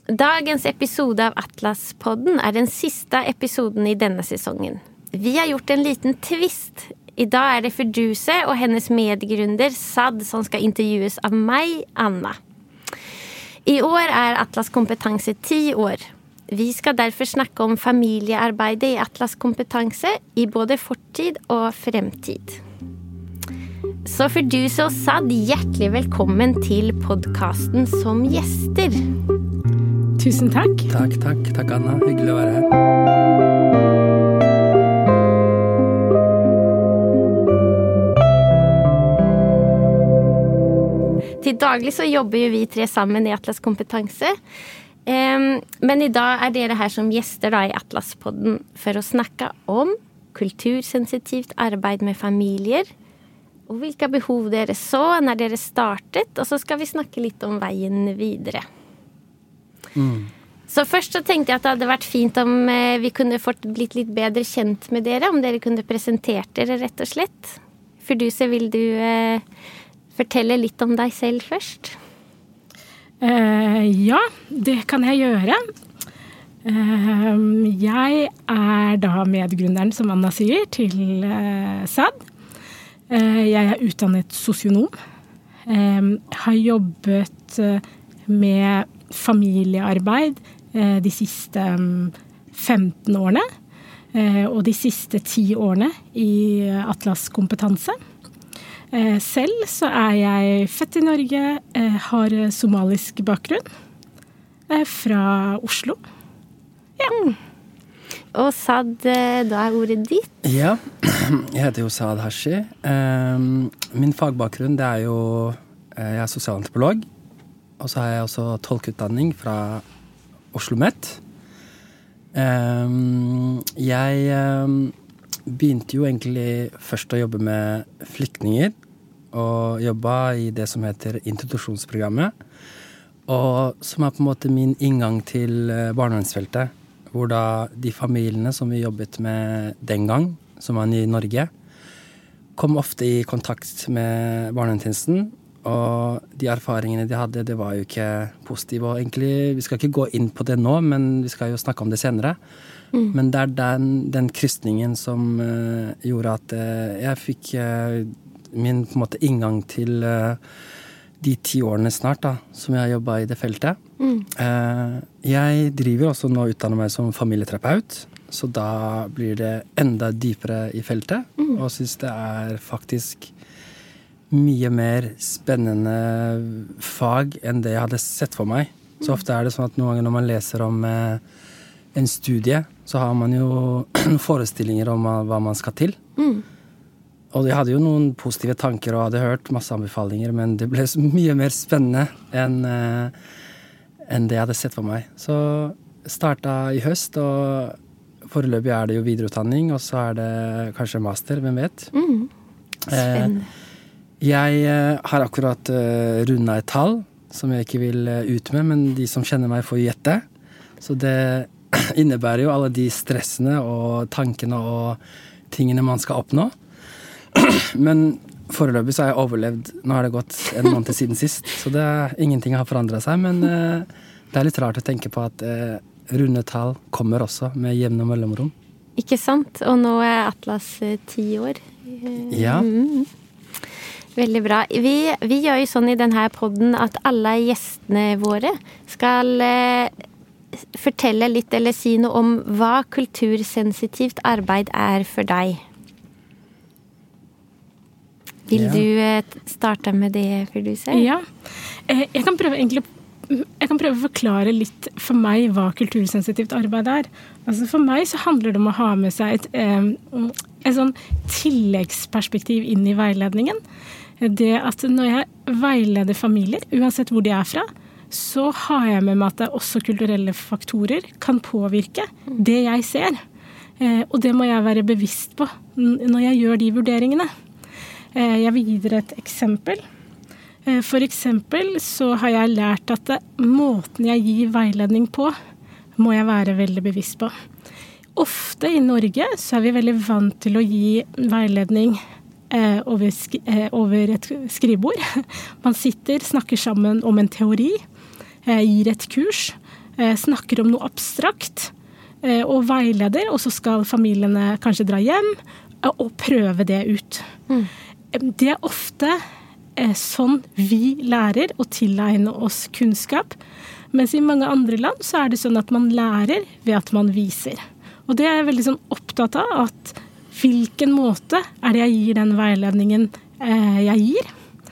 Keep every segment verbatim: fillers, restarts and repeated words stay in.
Dagens episode av Atlas-podden er den siste episoden i denne sesongen. Vi har gjort en liten twist. I dag er det Firdouze og hennes medgründer Sad som skal intervjues av meg, Anna. I år er Atlas Kompetanse ti år. Vi skal derfor snakke om familiearbeidet i Atlas Kompetanse i både fortid og fremtid. Så Firdouze og Sad, hjertelig velkommen til podcasten som gjester. Tusen takk. Takk, takk. Takk, Anna. Hyggelig å være her. Til daglig så jobber jo vi tre sammen i Atlas Kompetanse. Men i dag er dere her som gjester da i Atlas-podden for å snakke om kultursensitivt arbeid med familier, og hvilke behov dere så når dere startet, og så skal vi snakke litt om veien videre. Mm. Så først så tenkte jeg at det hadde vært fint om vi kunne fått blitt litt bedre kjent med dere, om dere kunne presentert dere rett og slett. Firdouze, vil du eh, fortelle litt om deg selv først? Uh, ja, det kan jeg gjøre. Uh, jeg er da medgründeren, som Anna sier, til uh, Sad. Uh, jeg er utdannet sosionom. Uh, har jobbet uh, med familiearbeid uh, de siste um, femten årene, uh, og de siste ti årene i Atlas Kompetanse. Selv så er jeg født i Norge, har somalisk bakgrunn, fra Oslo. Ja. Mm. Og Sad, da er ordet ditt? Ja, jeg heter jo Sad Hashi. Min fagbakgrunn, det er jo, jeg er sosialantropolog, og så har jeg også tolkeutdanning fra Oslo Met. Jeg begynte jo egentlig først å jobbe med flyktninger, og jobba i det som heter introduksjonsprogrammet, og som er på en måte min inngang til barnevernsfeltet, hvor da de familiene som vi jobbet med den gang, som var i Norge, kom ofte i kontakt med barnevernstjenesten, og de erfaringene de hadde, det var jo ikke positive, og egentlig, vi skal ikke gå inn på det nå, men vi skal jo snakke om det senere. Mm. Men det er den, den krysningen som uh, gjorde at uh, jeg fikk uh, min på en måte inngang til uh, de ti årene snart da, som jeg har jobbet i det feltet. Mm. Uh, jeg driver også nå utdannet meg som familieterapeut, så da blir det enda dypere i feltet, mm. og synes det er faktisk mye mer spennende fag enn det jeg hadde sett for meg. Så ofte er det sånn at noen ganger når man leser om uh, en studie, så har man jo forestillinger om hva man skal til. Mm. Og jeg hadde jo noen positive tanker og hadde hørt masse anbefalinger, men det ble så mye mer spennende enn, uh, enn det jeg hadde sett for meg. Så startet i høst, og foreløpig er det jo videreutdanning, og så er det kanskje master, hvem vet. Mm. Spennende. Uh, jeg uh, har akkurat uh, rundet et tall, som jeg ikke vil uh, ut med, men de som kjenner meg får gjette. Så det innebærer jo alle de stressene og tankene og tingene man skal oppnå. Men foreløpig så har jeg overlevd. Nå har det gått en måned siden sist, så det er, ingenting har forandret seg, men uh, det er litt rart å tenke på at uh, runde tall kommer også med jevne mellomrom. Ikke sant? Og nå er Atlas uh, ti år. Uh, ja. Mm. Veldig bra. Vi, vi gjør jo sånn i denne podden at alle gjestene våre skal uh, fortelle litt eller si noe om hva kultursensitivt arbeid er for deg. Vil ja. du starte med det, Firdouze? Ja. Jeg kan prøve egentlig jeg kan prøve å forklare litt for meg hva kultursensitivt arbeid er. Altså for meg så handler det om å ha med seg et, et sånn tilleggsperspektiv inn i veiledningen. Det at når jeg veileder familier, uansett hvor de er fra, så har jeg med meg at også kulturelle faktorer kan påvirke det jeg ser. Og det må jeg være bevisst på når jeg gjør de vurderingene. Jeg vil gi dere et eksempel. For eksempel så har jeg lært at måten jeg gir veiledning på, må jeg være veldig bevisst på. Ofte i Norge så er vi veldig vant til å gi veiledning over, over et skrivebord. Man sitter, snakker sammen om en teori, gir et kurs, eh, snakker om noe abstrakt eh, og veileder, og så skal familiene kanskje dra hjem eh, og prøve det ut. Mm. Det er ofte eh, sånn vi lærer å tilegne oss kunnskap, mens i mange andre land så er det sånn at man lærer ved at man viser. Og det er jeg veldig sånn opptatt av, at hvilken måte er det jeg gir den veiledningen eh, jeg gir.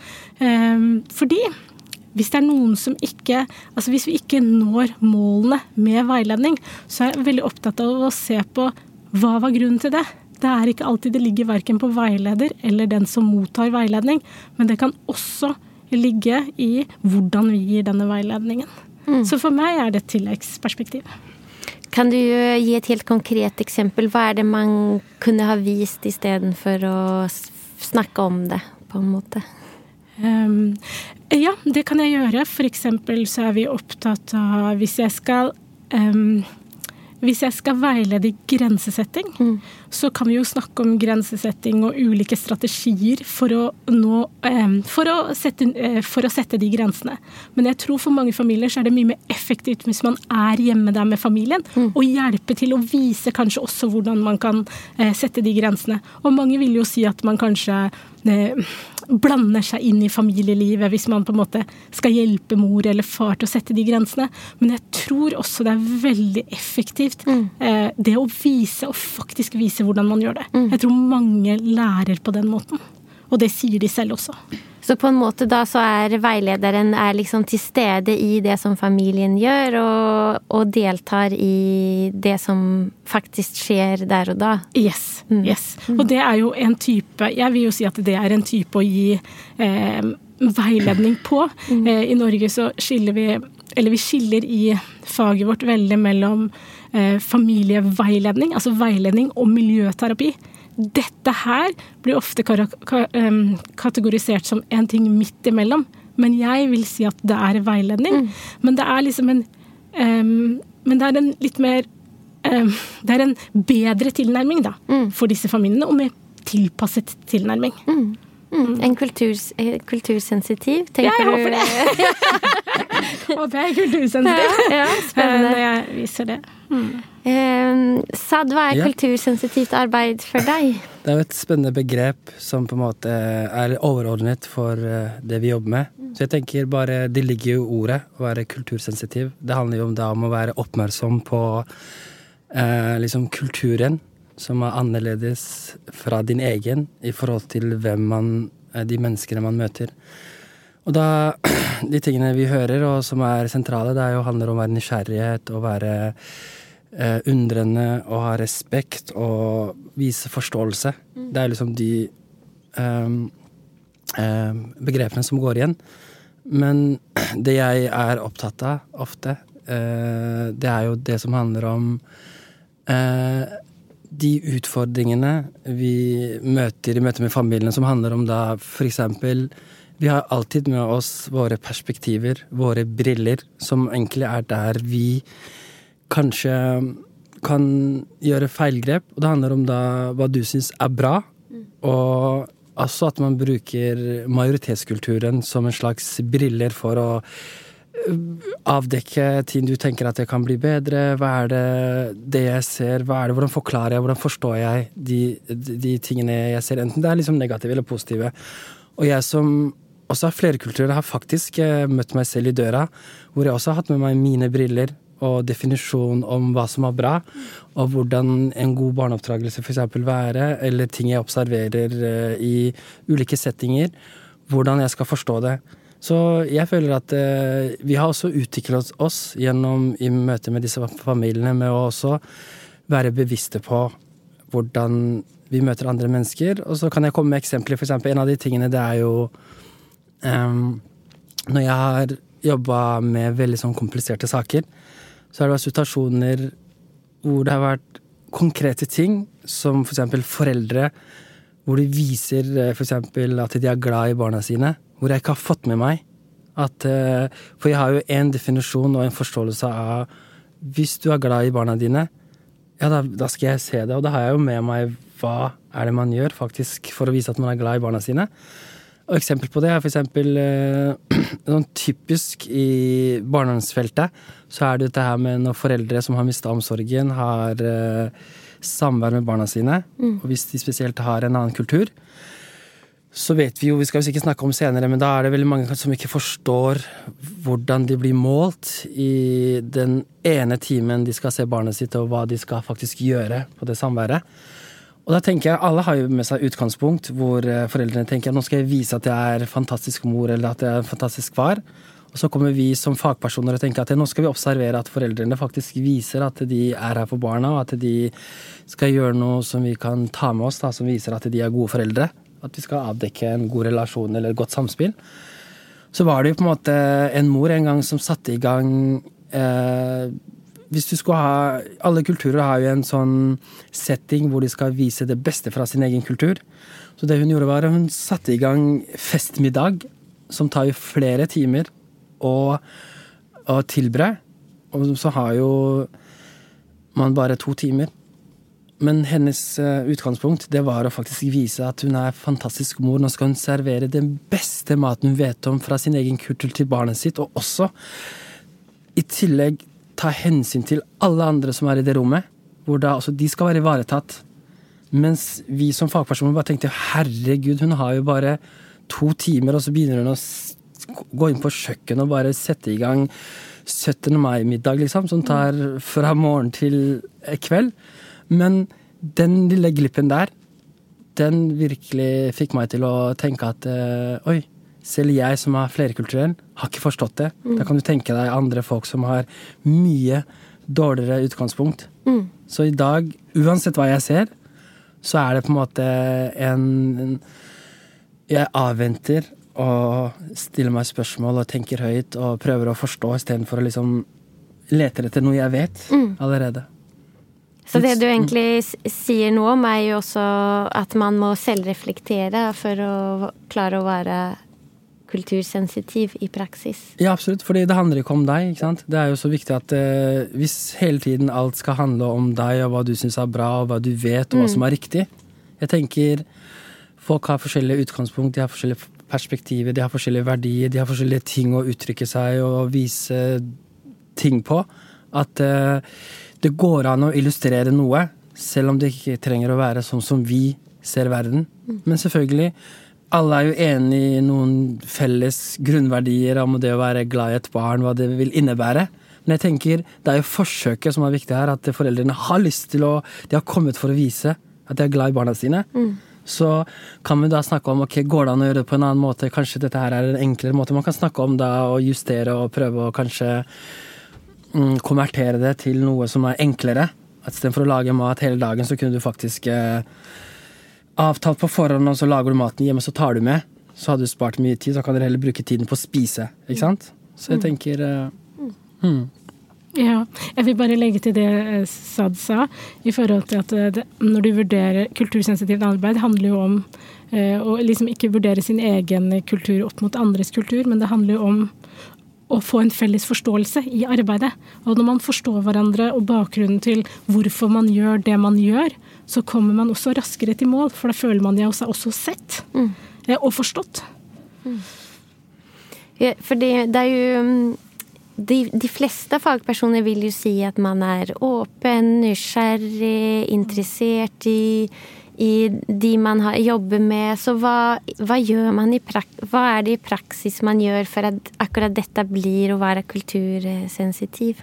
Eh, fordi hvis det er noen som ikke, altså hvis vi ikke når målene med veiledning, så er jeg veldig opptatt av å se på hva var grunnen til det. Det er ikke alltid det ligger hverken på veileder eller den som mottar veiledning, men det kan også ligge i hvordan vi gir denne veiledningen. Mm. Så for meg er det et tilleggsperspektiv. Kan du gi et helt konkret eksempel? Hva er det man kunne ha vist i stedet for å snakke om det, på en måte? Um, ja, det kan jeg gjøre. For eksempel så er vi opptatt av hvis jeg skal... Um, Hvis jeg skal veilede i grensesetting, mm. så kan vi jo snakke om grensesetting og ulike strategier for å, nå, eh, for, å sette, eh, for å sette de grensene. Men jeg tror for mange familier så er det mye mer effektivt hvis man er hjemme der med familien, mm. og hjelpe til å vise kanskje også hvordan man kan eh, sette de grensene. Og mange vil jo si at man kanskje eh, blander seg inn i familielivet hvis man på en måte skal hjelpe mor eller far til å sette de grensene. Men jeg tror også det er veldig effektivt mm. eh, det å vise, og faktisk vise hvordan man gjør det. Mm. Jeg tror mange lærer på den måten. Og det sier de selv også. Så på en måte da så er veilederen er liksom til stede i det som familien gjør, og, og deltar i det som faktisk skjer der og da. Yes, mm. yes. Og det er jo en type, jeg vil jo si at det er en type å gi eh, veiledning på. Mm. Eh, I Norge så skiller vi, eller vi skiller i faget vårt veldig mellom eh, familieveiledning, altså veiledning og miljøterapi. Dette her blir ofte kategorisert som en ting midt imellom, men jeg vil si at det er veiledning. Mm. Men det er liksom en, um, men det er en litt mer, um, det er en bedre tilnærming da, mm. for disse familiene, og mer tilpasset tilnærming. Mm. Mm. En kulturs, kultursensitiv, tenker du? Ja, jeg håper det. Håper jeg er kultursensitiv. Ja, spennende. Når jeg viser det. Mm. Um, Sad, hva er ja. kultursensitivt arbeid for deg? Det er jo et spennende begrep som på en måte er overordnet for det vi jobber med. Så jeg tenker bare, det ligger jo ordet å være kultursensitiv. Det handler jo om, da, om å være oppmerksom på eh, liksom kulturen som er annerledes fra din egen i forhold til hvem man, de menneskene man møter. Og da, de tingene vi hører og som er sentrale, det er jo handler om å være nysgjerrighet, å være eh, undrende, å ha respekt og vise forståelse. Mm. Det er liksom de um, um, begrepene som går igjen. Men det jeg er opptatt av ofte, uh, det er jo det som handler om uh, de utfordringene vi møter i møte med familien, som handler om da for eksempel, vi har alltid med oss våre perspektiver, våre briller, som egentlig er der vi kanskje kan gjøre feilgrep, og det handler om da hva du synes er bra, og også at man bruker majoritetskulturen som en slags briller for å avdekke ting du tenker at det kan bli bedre. Hva er det, det jeg ser? Hva er det? Hvordan forklarer jeg? Hvordan forstår jeg de, de, de tingene jeg ser? Enten det er liksom negative eller positive. Og jeg som også har flere kulturer, har faktisk møtt meg selv i døra, hvor jeg også har hatt med meg mine briller og definisjon om hva som er bra, og hvordan en god barneoppdragelse for eksempel være, eller ting jeg observerer i ulike settinger, hvordan jeg skal forstå det. Så jeg føler at eh, vi har også utviklet oss gjennom i møte med disse familiene med å også være bevisste på hvordan vi møter andre mennesker. Og så kan jeg komme med eksempler. For eksempel, en av de tingene det er jo um, når jeg har jobbet med veldig sånn kompliserte saker, så har det vært situasjoner hvor det har vært konkrete ting, som for eksempel foreldre, hvor de viser for eksempel at de er glad i barna sine, hvor jeg ikke har fått med meg at, for jeg har jo en definisjon og en forståelse av hvis du er glad i barna dine, ja da, da skal jeg se det, og da har jeg jo med meg hva er det man gjør faktisk for å vise at man er glad i barna sine. Og eksempel på det er for eksempel eh, sånn typisk i barndomsfeltet, så er det dette her med når foreldre som har mistet omsorgen, har eh, samvær med barna sine, mm. og hvis de spesielt har en annen kultur, så vet vi jo, vi skal jo ikke snakke om senere, men da er det veldig mange som ikke forstår hvordan de blir målt i den ene timen de skal se barnet sitt, og hva de skal faktisk gjøre på det samværet. Og da tenker jeg, alle har jo med seg utgangspunkt hvor foreldrene tenker, nå skal jeg vise at jeg er fantastisk mor, eller at jeg er en fantastisk far. Og så kommer vi som fagpersoner og tenker at nå skal vi observere at foreldrene faktisk viser at de er her for barna, og at de skal gjøre noe som vi kan ta med oss, da, som viser at de er gode foreldre. At vi skal avdekke en god relasjon eller godt samspill. Så var det jo på en måte en mor en gang som satte i gang eh, hvis du skulle ha, alle kulturer har jo en sånn setting hvor de skal vise det beste fra sin egen kultur. Så det hun gjorde var at hun satte i gang festmiddag, som tar jo flere timer å, å tilbre. Og så har jo man bare to timer. Men hennes uh, utgangspunkt, det var å faktisk vise at hun er fantastisk mor. Nå skal hun servere den beste maten hun vet om fra sin egen kultur til barnet sitt, og også i tillegg ta hensyn til alle andre som er i det rommet, hvor da også de skal være ivaretatt. Mens vi som fagpersoner bare tenkte, herregud, hun har jo bare to timer, og så begynner hun å gå inn på kjøkken og bare sette i gang syttende mai-middag, liksom, som tar fra morgen til kveld. Men den lille glippen der, den virkelig fikk meg til å tenke at uh, oi, selv jeg som er flerkulturell, har ikke forstått det. Mm. Da kan du tenke deg andre folk som har mye dårligere utgangspunkt. Mm. Så i dag, uansett hva jeg ser, så er det på en måte en, en jeg avventer og stiller meg spørsmål og tenker høyt og prøver å forstå i stedet for å liksom lete etter noe jeg vet mm. allerede. Så det du egentlig sier nå om er jo også at man må selvreflektere for å klare å være kultursensitiv i praksis. Ja, absolutt, fordi det handler ikke om deg, ikke sant? Det er jo så viktig at eh, hvis hele tiden alt skal handle om deg og hva du synes er bra og hva du vet og mm. hva som er riktig. Jeg tenker, folk har forskjellige utgangspunkt, de har forskjellige perspektiver, de har forskjellige verdier, de har forskjellige ting å uttrykke seg og vise ting på. At eh, det går an å illustrere noe, selv om det ikke trenger å være sånn som vi ser verden. Mm. Men selvfølgelig, alle er jo enige i noen felles grunnverdier om det å være glad i et barn, hva det vil innebære. Men jeg tenker, det er jo forsøket som er viktig her, at foreldrene har lyst til å, de har kommet for å vise at de er glad i barna sine. Mm. Så kan vi da snakke om, ok, går det an å gjøre det på en annen måte? Kanskje dette her er en enklere måte. Man kan snakke om da, og justere og prøve å kanskje konvertere det til noe som er enklere. At i stedet for å lage mat hele dagen, så kunne du faktisk eh, avtalt på forhånd, og så lager du maten hjemme, så tar du med. Så hadde du spart mye tid, så kan dere heller bruke tiden på å spise. Ikke sant? Så jeg tenker eh, hmm. Ja, jeg vil bare legge til det Sad sa, i forhold til at det, når du vurderer kultursensitivt arbeid, handler jo om eh, å liksom ikke vurdere sin egen kultur opp mot andres kultur, men det handler jo om å få en felles forståelse i arbeidet. Og når man forstår hverandre og bakgrunnen til hvorfor man gjør det man gjør, så kommer man også raskere til mål, for da føler man seg også, også sett mm. og forstått. Mm. Ja, for det, det er jo de, de fleste fagpersoner vil jo si at man er åpen, nysgjerrig, interessert i i de man har, jobber med, så hva, hva gjør man i prak- hva er det i praksis man gjør for at akkurat dette blir å være kultursensitiv?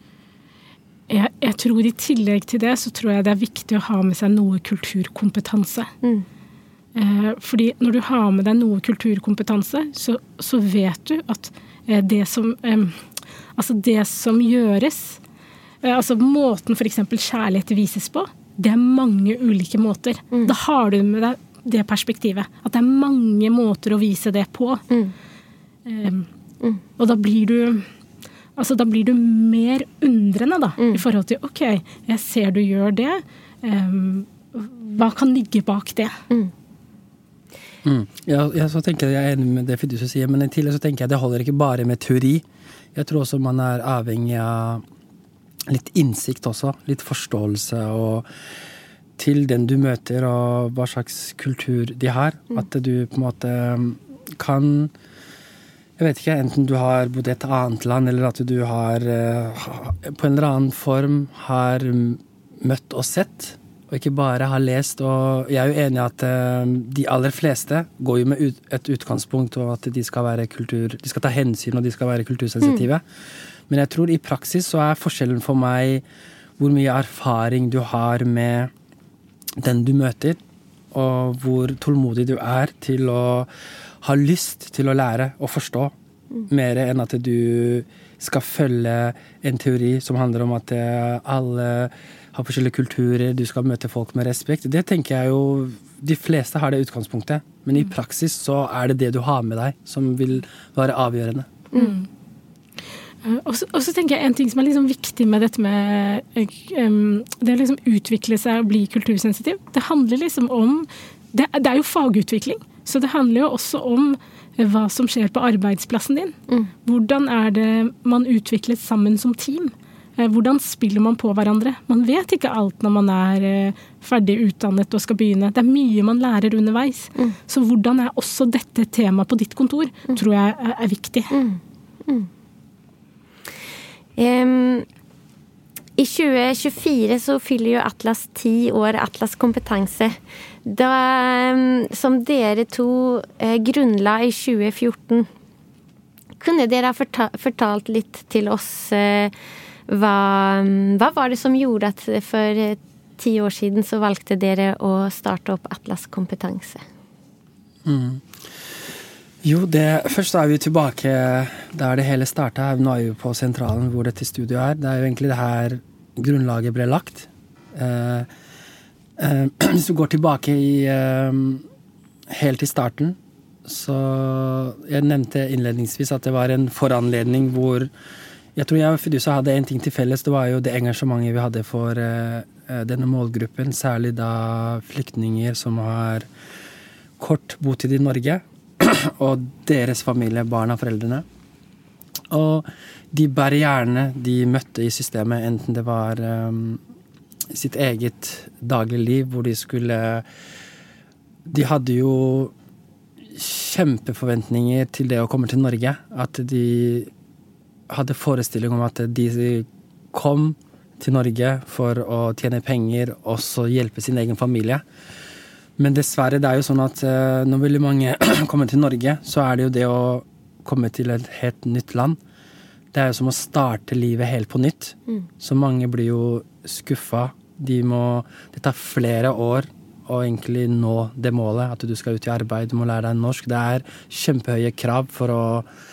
Jeg, jeg tror i tillegg til det, så tror jeg det er viktig å ha med seg noe kulturkompetanse. Mm. Eh, fordi når du har med deg noe kulturkompetanse, så, så vet du at eh, det som eh, altså det som gjøres, eh, altså måten for eksempel kjærlighet vises på, det er mange ulike måter. Mm. Da har du med deg det perspektivet. At det er mange måter å vise det på. Mm. Um, mm. Og da blir du altså da blir du mer undrende da, mm. i forhold til, ok, jeg ser du gjør det. Um, hva kan ligge bak det? Mm. Mm. Ja, jeg så tenker jeg er enig med det Fiducia sier, men i tillegg så tenker jeg det holder ikke bare med teori. Jeg tror også man er avhengig av litt innsikt også, litt forståelse og til den du møter og hva slags kultur de har. Mm. At du på en måte kan, jeg vet ikke, enten du har bodd i et annet land, eller at du har på en eller annen form har møtt og sett, og ikke bare har lest, og jeg er jo enig i at de aller fleste går jo med ut, et utgangspunkt, og at de skal være kultur, de skal ta hensyn, og de skal være kultursensitive. Mm. Men jeg tror i praksis så er forskjellen for meg hvor mye erfaring du har med den du møter, og hvor tålmodig du er til å ha lyst til å lære og forstå, mm. mer enn at du skal følge en teori som handler om at alle har forskjellige kulturer, du skal møte folk med respekt. Det tenker jeg jo, de fleste har det utgangspunktet, men i praksis så er det det du har med deg som vil være avgjørende. Mm. Og så tenker jeg en ting som er liksom viktig med dette med um, det å liksom utvikle seg og bli kultursensitiv. Det handler liksom om, det, det er jo fagutvikling, så det handler jo også om hva som skjer på arbeidsplassen din. Mm. Hvordan er det man utvikler sammen som team? Hvordan spiller man på hverandre? Man vet ikke alt når man er ferdig utdannet og skal begynne. Det er mye man lærer underveis. Mm. Så hvordan er også dette tema på ditt kontor, mm. tror jeg er, er viktig. Mm. Mm. Um, I tjue tjuefire så fyller jo Atlas ti år, Atlas kompetanse. Da, um, som dere to uh, grunnla i tjue fjorten, kunne dere ha forta- fortalt litt til oss uh, Hva, hva var det som gjorde at for ti år siden så valgte dere å starte opp Atlas kompetanse? Mm. Jo, det, først er vi tilbake der det hele startet. Nå er vi på sentralen hvor dette studioet er. Det er jo egentlig det her grunnlaget ble lagt. Eh, eh, hvis du går tilbake i eh, helt i starten, så jeg nevnte innledningsvis at det var en foranledning hvor jeg tror jeg og Fidusa hadde en ting til felles, det var jo det engasjementet vi hadde for uh, denne målgruppen, særlig da flyktninger som har kort botid i Norge, og deres familie, barna, foreldrene. Og de barrierene de møtte i systemet, enten det var um, sitt eget daglige liv, hvor de skulle, de hadde jo kjempeforventninger til det å komme til Norge, at de hadde forestilling om at de kom til Norge for å tjene penger og så hjelpe sin egen familie. Men dessverre, det er jo sånn at når veldig mange kommer til Norge, så er det jo det å komme til et helt nytt land. Det er jo som å starte livet helt på nytt. Mm. Så mange blir jo skuffa. De må, det tar flere år å egentlig nå det målet, at du skal ut i arbeid, du må lære deg norsk. Det er kjempehøye krav for å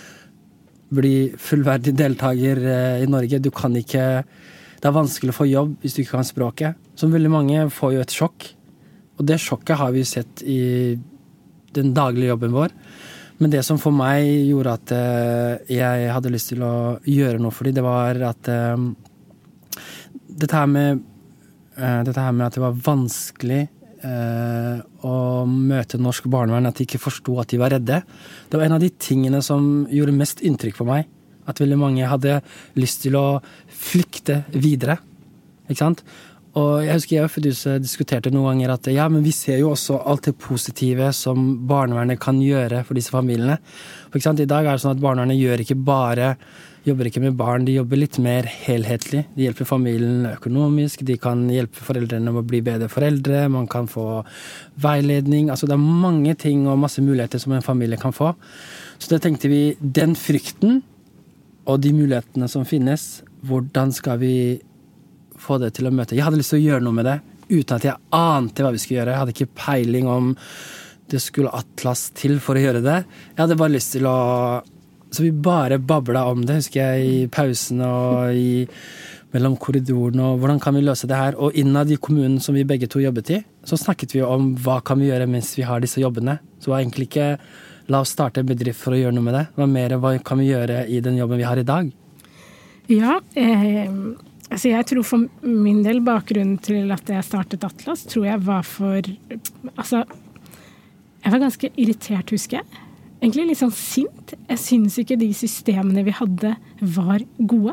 bli fullverdig deltaker i Norge. Du kan ikke, det er vanskelig å få jobb hvis du ikke kan språket. Så veldig mange får jo et sjokk. Og det sjokket har vi sett i den daglige jobben vår. Men det som for meg gjorde at jeg hadde lyst til å gjøre noe for dem, det var at dette her med, dette her med at det var vanskelig Uh, å møte norsk barnevern, at de ikke forstod at de var redde. Det var en av de tingene som gjorde mest inntrykk på meg. At veldig mange hadde lyst til å flykte videre. Ikke sant? Og jeg husker jeg og Fidusa diskuterte noen ganger at ja, men vi ser jo også alt det positive som barnevernet kan gjøre for disse familiene. For ikke sant? I dag er det sånn at barnevernet gjør ikke bare jobber ikke med barn, de jobber litt mer helhetlig. De hjelper familien økonomisk, de kan hjelpe foreldrene med å bli bedre foreldre, man kan få veiledning, altså det er mange ting og masse muligheter som en familie kan få. Så da tenkte vi, den frykten og de mulighetene som finnes, hvordan skal vi få det til å møte? Jeg hadde lyst til å gjøre noe med det, uten at jeg ante hva vi skulle gjøre. Jeg hadde ikke peiling om det skulle Atlas til for å gjøre det. Jeg hadde bare lyst til å Så vi bare babla om det, husker jeg, i pausen og i, mellom korridoren, og hvordan kan vi løse det her? Og innad i kommunen som vi begge to jobbet i, så snakket vi om hva kan vi gjøre mens vi har disse jobbene. Så det var egentlig ikke la oss starte en bedrift for å gjøre noe med det. Det var mer hva kan vi gjøre i den jobben vi har i dag. Ja, eh, altså jeg tror for min del bakgrunnen til at jeg startet Atlas, tror jeg var for, altså, jeg var ganske irritert, husker jeg. Egentlig litt sånn sint. Jeg synes ikke de systemene vi hadde var gode.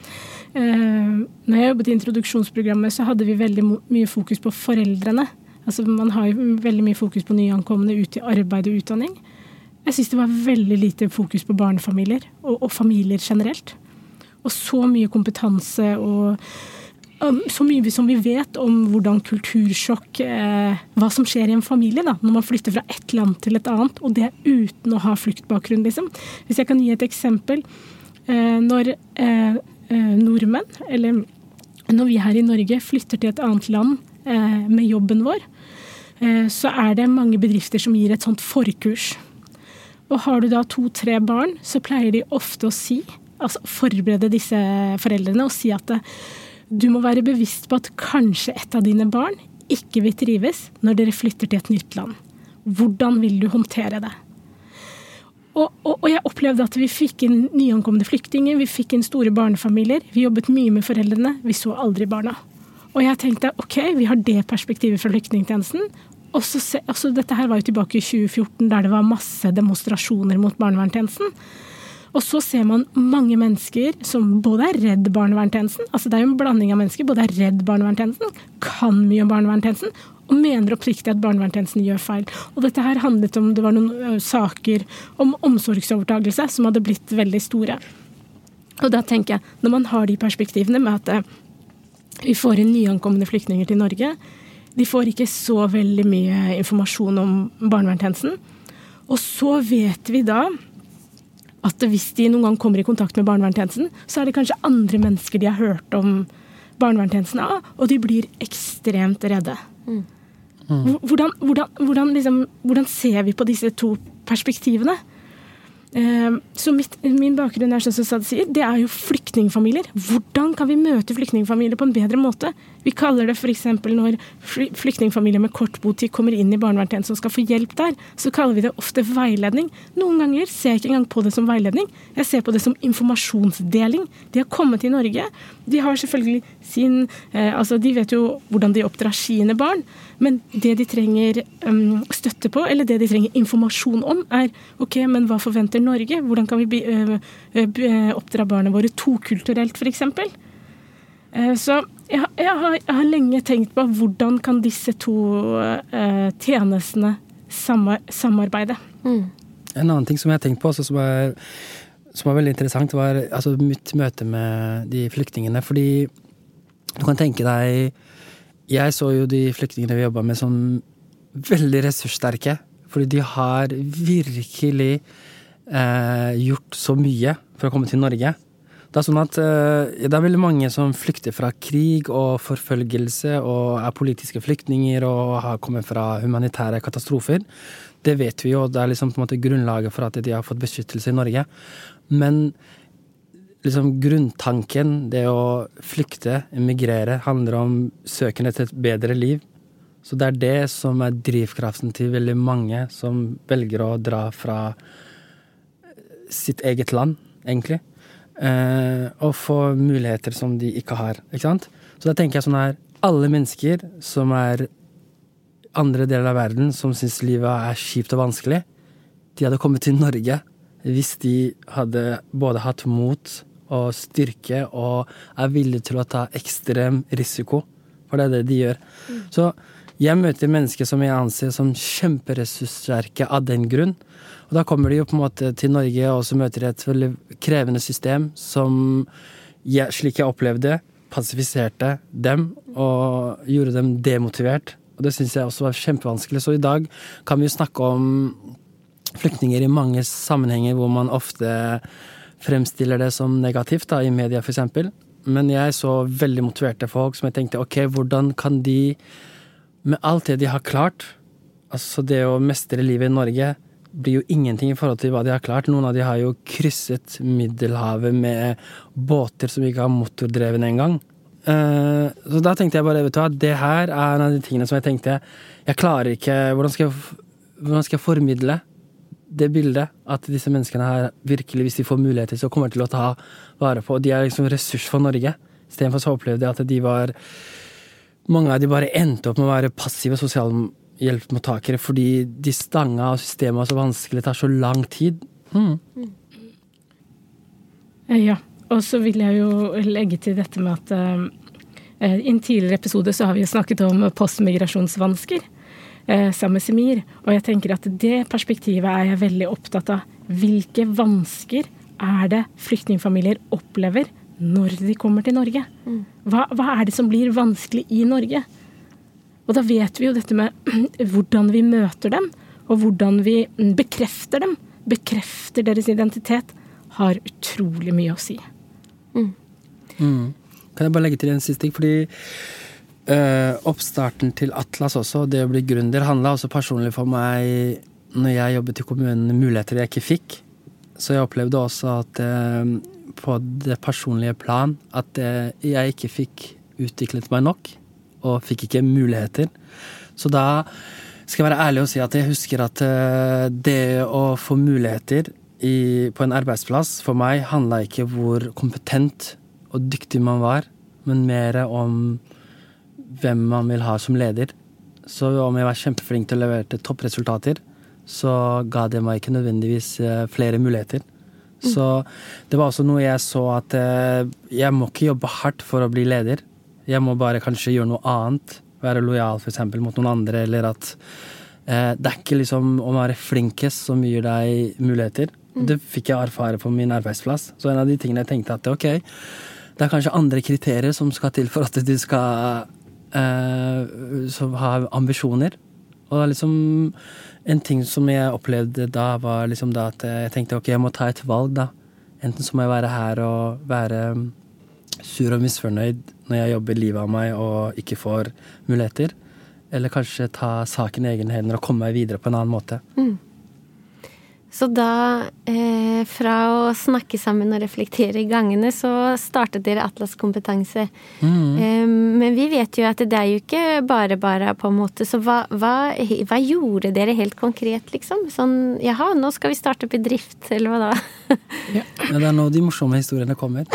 Uh, når jeg jobbet i introduksjonsprogrammet, så hadde vi veldig mye fokus på foreldrene. Altså man har jo veldig mye fokus på nyankomne ut i arbeid og utdanning. Jeg synes det var veldig lite fokus på barnefamilier og, og familier generelt. Og så mye kompetanse og um, så mye som vi vet om hvordan kultursjokk, eh, hva som skjer i en familie da, når man flytter fra et land til et annet, og det uten å ha fluktbakgrunn. Liksom. Hvis jeg kan gi et eksempel, eh, når eh, eh, nordmenn, eller når vi her i Norge flytter til et annet land eh, med jobben vår, eh, så er det mange bedrifter som gir et sånt forkurs. Og har du da to-tre barn, så pleier de ofte å si, altså forberede disse foreldrene og si at du må være bevisst på at kanskje et av dine barn ikke vil trives når dere flytter til et nytt land. Hvordan vil du håndtere det? Og, og, og jeg opplevde at vi fikk inn nyankomne flyktninger, vi fikk inn store barnefamilier, vi jobbet mye med foreldrene, vi så aldri barna. Og jeg tenkte, ok, vi har det perspektivet fra flyktningtjenesten. Og så, altså, dette her var jo tilbake i tjue fjorten, der det var masse demonstrasjoner mot barnevernstjenesten. Og så ser man mange mennesker som både er redd barnevernstjenesten, altså det er jo en blanding av mennesker, både er redd barnevernstjenesten, kan mye om barnevernstjenesten, og mener oppriktig at barnevernstjenesten gjør feil. Og dette her handlet om, det var noen ø, saker om omsorgsovertagelse som hadde blitt veldig store. Og da tenker jeg, når man har de perspektivene med at ø, vi får inn nyankomne flyktninger til Norge, de får ikke så veldig mye informasjon om barnevernstjenesten. Og så vet vi da at hvis de noen gang kommer i kontakt med barnevernstjenesten, så er det kanskje andre mennesker de har hørt om barnevernstjenesten av, og de blir ekstremt redde. Mm. Hvordan, hvordan, hvordan, liksom, hvordan ser vi på disse to perspektivene? Så mitt, min bakgrunn er, som Susanne sier, det er jo flyktningfamilier. Hvordan kan vi møte flyktningfamilier på en bedre måte? Vi kaller det for eksempel når flyktningfamilier med kort botid kommer inn i barnevernstjenesten og skal få hjelp der, så kaller vi det ofte veiledning. Noen ganger ser jeg ikke engang på det som veiledning. Jeg ser på det som informasjonsdeling. De har kommet til Norge. De har selvfølgelig sin, eh, altså de vet jo hvordan de oppdrar sine barn, men det de trenger um, støtte på, eller det de trenger informasjon om, er ok, men hva forventer Norge? Hvordan kan vi be, ø, ø, oppdra barna våre tokulturelt, for eksempel? Uh, så jeg, jeg, har, jeg har lenge tenkt på hvordan kan disse to uh, tjenestene samar, samarbeide. Mm. En annen ting som jeg har tenkt på, altså, som, er, som er veldig interessant, var altså, mitt møte med de flyktningene, fordi du kan tenke deg, jeg så jo de flyktningene vi jobbet med som veldig ressurssterke, fordi de har virkelig eh, gjort så mye for å komme til Norge. Det er sånn at eh, det er veldig mange som flykter fra krig og forfølgelse og er politiske flyktninger og har kommet fra humanitære katastrofer. Det vet vi jo, det er liksom på en måte grunnlaget for at de har fått beskyttelse i Norge. Men liksom grunntanken, det å flykte, emigrere, handler om søken etter et bedre liv. Så det er det som er drivkraften til veldig mange som velger å dra fra sitt eget land, egentlig. Eh, og få muligheter som de ikke har, ikke sant? Så da tenker jeg sånn her, alle mennesker som er andre deler av verden, som synes livet er kjipt og vanskelig, de hadde kommet til Norge hvis de hadde både hatt mot og styrke og er villige til å ta ekstrem risiko, for det er det de gjør. Mm. Så jeg møter mennesker som jeg anser som kjemperessurssterke av den grunn, og da kommer de jo på en måte til Norge, og så møter de et veldig krevende system som, jeg, slik jeg opplevde, passifiserte dem og gjorde dem demotivert, og det synes jeg også var kjempevanskelig. Så i dag kan vi jo snakke om flyktninger i mange sammenhenger hvor man ofte fremstiller det som negativt da, i media for eksempel. Men jeg så veldig motiverte folk som jeg tenkte, ok, hvordan kan de, med alt det de har klart, altså det å mestre livet i Norge, blir jo ingenting i forhold til hva de har klart. Noen av de har jo krysset Middelhavet med båter som ikke har motordreven en gang. Uh, så da tenkte jeg bare, vet du hva, det her er en av de tingene som jeg tenkte, jeg klarer ikke, hvordan skal jeg, hvordan skal jeg formidle det bildet, at disse menneskene her virkelig, hvis de får muligheter, så kommer til å ta vare på, og de er liksom ressurs for Norge. I stedet for så opplevde jeg at de var, mange av de bare endte opp med å være passive sosialhjelpmottakere, fordi de stanga og systemet var så vanskelig, det tar så lang tid. Mm. Ja, og så vil jeg jo legge til dette med at uh, i en tidligere episode så har vi jo snakket om postmigrasjonsvansker. eh, sammen med Semir, og jeg tenker at det perspektivet er jeg veldig opptatt av. Hvilke vansker er det flyktningfamilier opplever når de kommer til Norge? Hva, hva er det som blir vanskelig i Norge? Og da vet vi jo dette med hvordan vi møter dem, og hvordan vi bekrefter dem, bekrefter deres identitet, har utrolig mye å si. Mm. Mm. Kan jeg bare legge til en siste ting, fordi øh, oppstarten til Atlas også, det å bli gründer, handlet også personlig for meg når jeg jobbet i kommunen, muligheter jeg ikke fikk. Så jeg opplevde også at øh, på det personlige plan, at øh, jeg ikke fikk utviklet meg nok, og fikk ikke muligheter. Så da skal jeg være ærlig og si at jeg husker at uh, det å få muligheter i, på en arbeidsplass for meg handlet ikke hvor kompetent og dyktig man var, men mer om hvem man vil ha som leder. Så om jeg var kjempeflink til å levere toppresultater, så ga det meg ikke nødvendigvis uh, flere muligheter. Mm. Så det var også noe jeg så at uh, jeg må ikke jobbe hardt for å bli leder. Jeg må bare kanskje gjøre noe annet, være lojal for eksempel mot noen andre, eller at eh, det er ikke liksom å være flinkest som gir deg muligheter. Mm. Det fikk jeg erfare på min arbeidsplass. Så en av de tingene jeg tenkte at ok, det er kanskje andre kriterier som skal til for at du skal eh, ha ambisjoner. Og liksom en ting som jeg opplevde da var liksom da at jeg tenkte ok, jeg må ta et valg da. Enten så må jeg være her og være sur og misfornøyd når jeg jobber livet av meg og ikke får muligheter, eller kanskje ta saken i egen hender og komme meg videre på en annen måte. Mm. Så da, eh, fra å snakke sammen og reflektere i gangene, så startet dere Atlas Kompetanse. Mm. Eh, men vi vet jo at det er jo ikke bare bare på en måte, så hva, hva, hva gjorde dere helt konkret, liksom? Sånn, jaha, nå skal vi starte bedrift, eller hva da? Ja, det er nå de morsomme historiene kommer.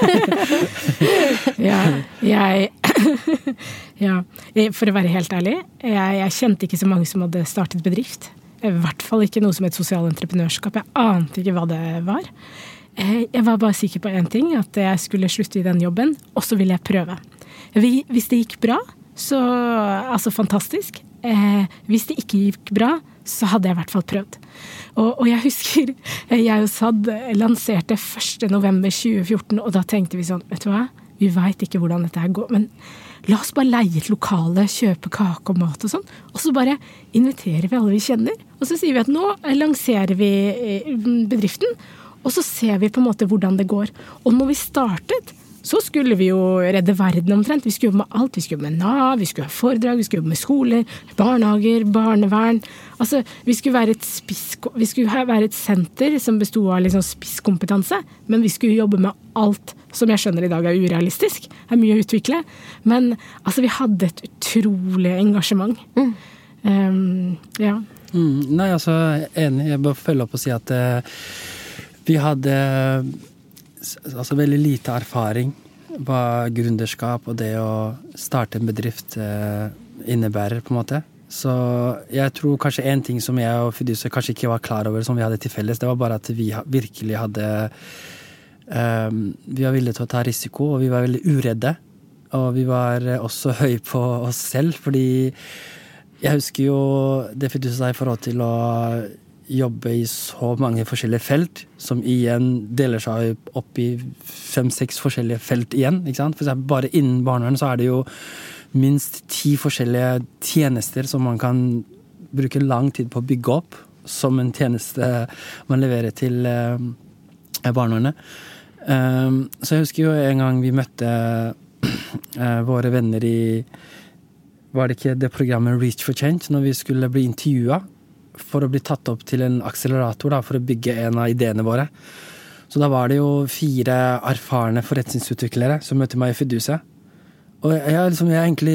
ja, jeg... ja, for å være helt ærlig, jeg, jeg kjente ikke så mange som hadde startet bedrift. I hvert fall ikke noe som et sosialentreprenørskap. Jeg ante ikke hva det var. Jeg var bare sikker på en ting, at jeg skulle slutte i den jobben, og så ville jeg prøve. Hvis det gikk bra, så altså fantastisk. Hvis det ikke gikk bra, så hadde jeg i hvert fall prøvd. Og, og jeg husker, jeg og Sad lanserte første november tjue fjorten, og da tenkte vi sånn, vet du hva? Vi vet ikke hvordan dette her går, men la oss bare leie et lokale, kjøpe kake og mat og sånn, og så bare inviterer vi alle vi kjenner, og så sier vi at nå lanserer vi bedriften, og så ser vi på en måte hvordan det går. Og når vi startet, så skulle vi jo redde verden omtrent. Vi skulle jobbe med alt. Vi skulle jobbe med Nav, vi skulle ha foredrag, vi skulle jobbe med skoler, barnehager, barnevern. Altså, vi skulle være et, spiss, vi skulle være et senter som bestod av liksom spisskompetanse, men vi skulle jobbe med alt som jeg skjønner i dag er urealistisk. Det er mye å utvikle. Men altså, vi hadde et utrolig engasjement. Mm. Um, ja. Mm, nei, altså, enig. Jeg bør følge opp og si at uh, vi hadde altså veldig lite erfaring hva gründerskap og det å starte en bedrift uh, innebærer på en måte. Så jeg tror kanskje en ting som jeg og Fiducia kanskje ikke var klar over som vi hadde til felles, det var bare at vi virkelig hadde um, vi var villige til å ta risiko, og vi var veldig uredde. Og vi var også høy på oss selv, fordi jeg husker jo det Fiducia sa i forhold til å jobbe i så mange forskjellige felt, som igjen deler seg opp i fem-seks forskjellige felt igjen, ikke sant? For eksempel bare innen barnevern så er det jo minst ti forskjellige tjenester som man kan bruke lang tid på å bygge opp, som en tjeneste man leverer til uh, barnevernet. Um, så jeg husker jo en gang vi møtte uh, våre venner i, var det ikke det programmet Reach for Change, når vi skulle bli intervjuet for å bli tatt opp til en akselerator da, for å bygge en av ideene våre. Så da var det jo fire erfarne forretningsutviklere som møtte meg i Fiducia. Og jeg, jeg, liksom, jeg egentlig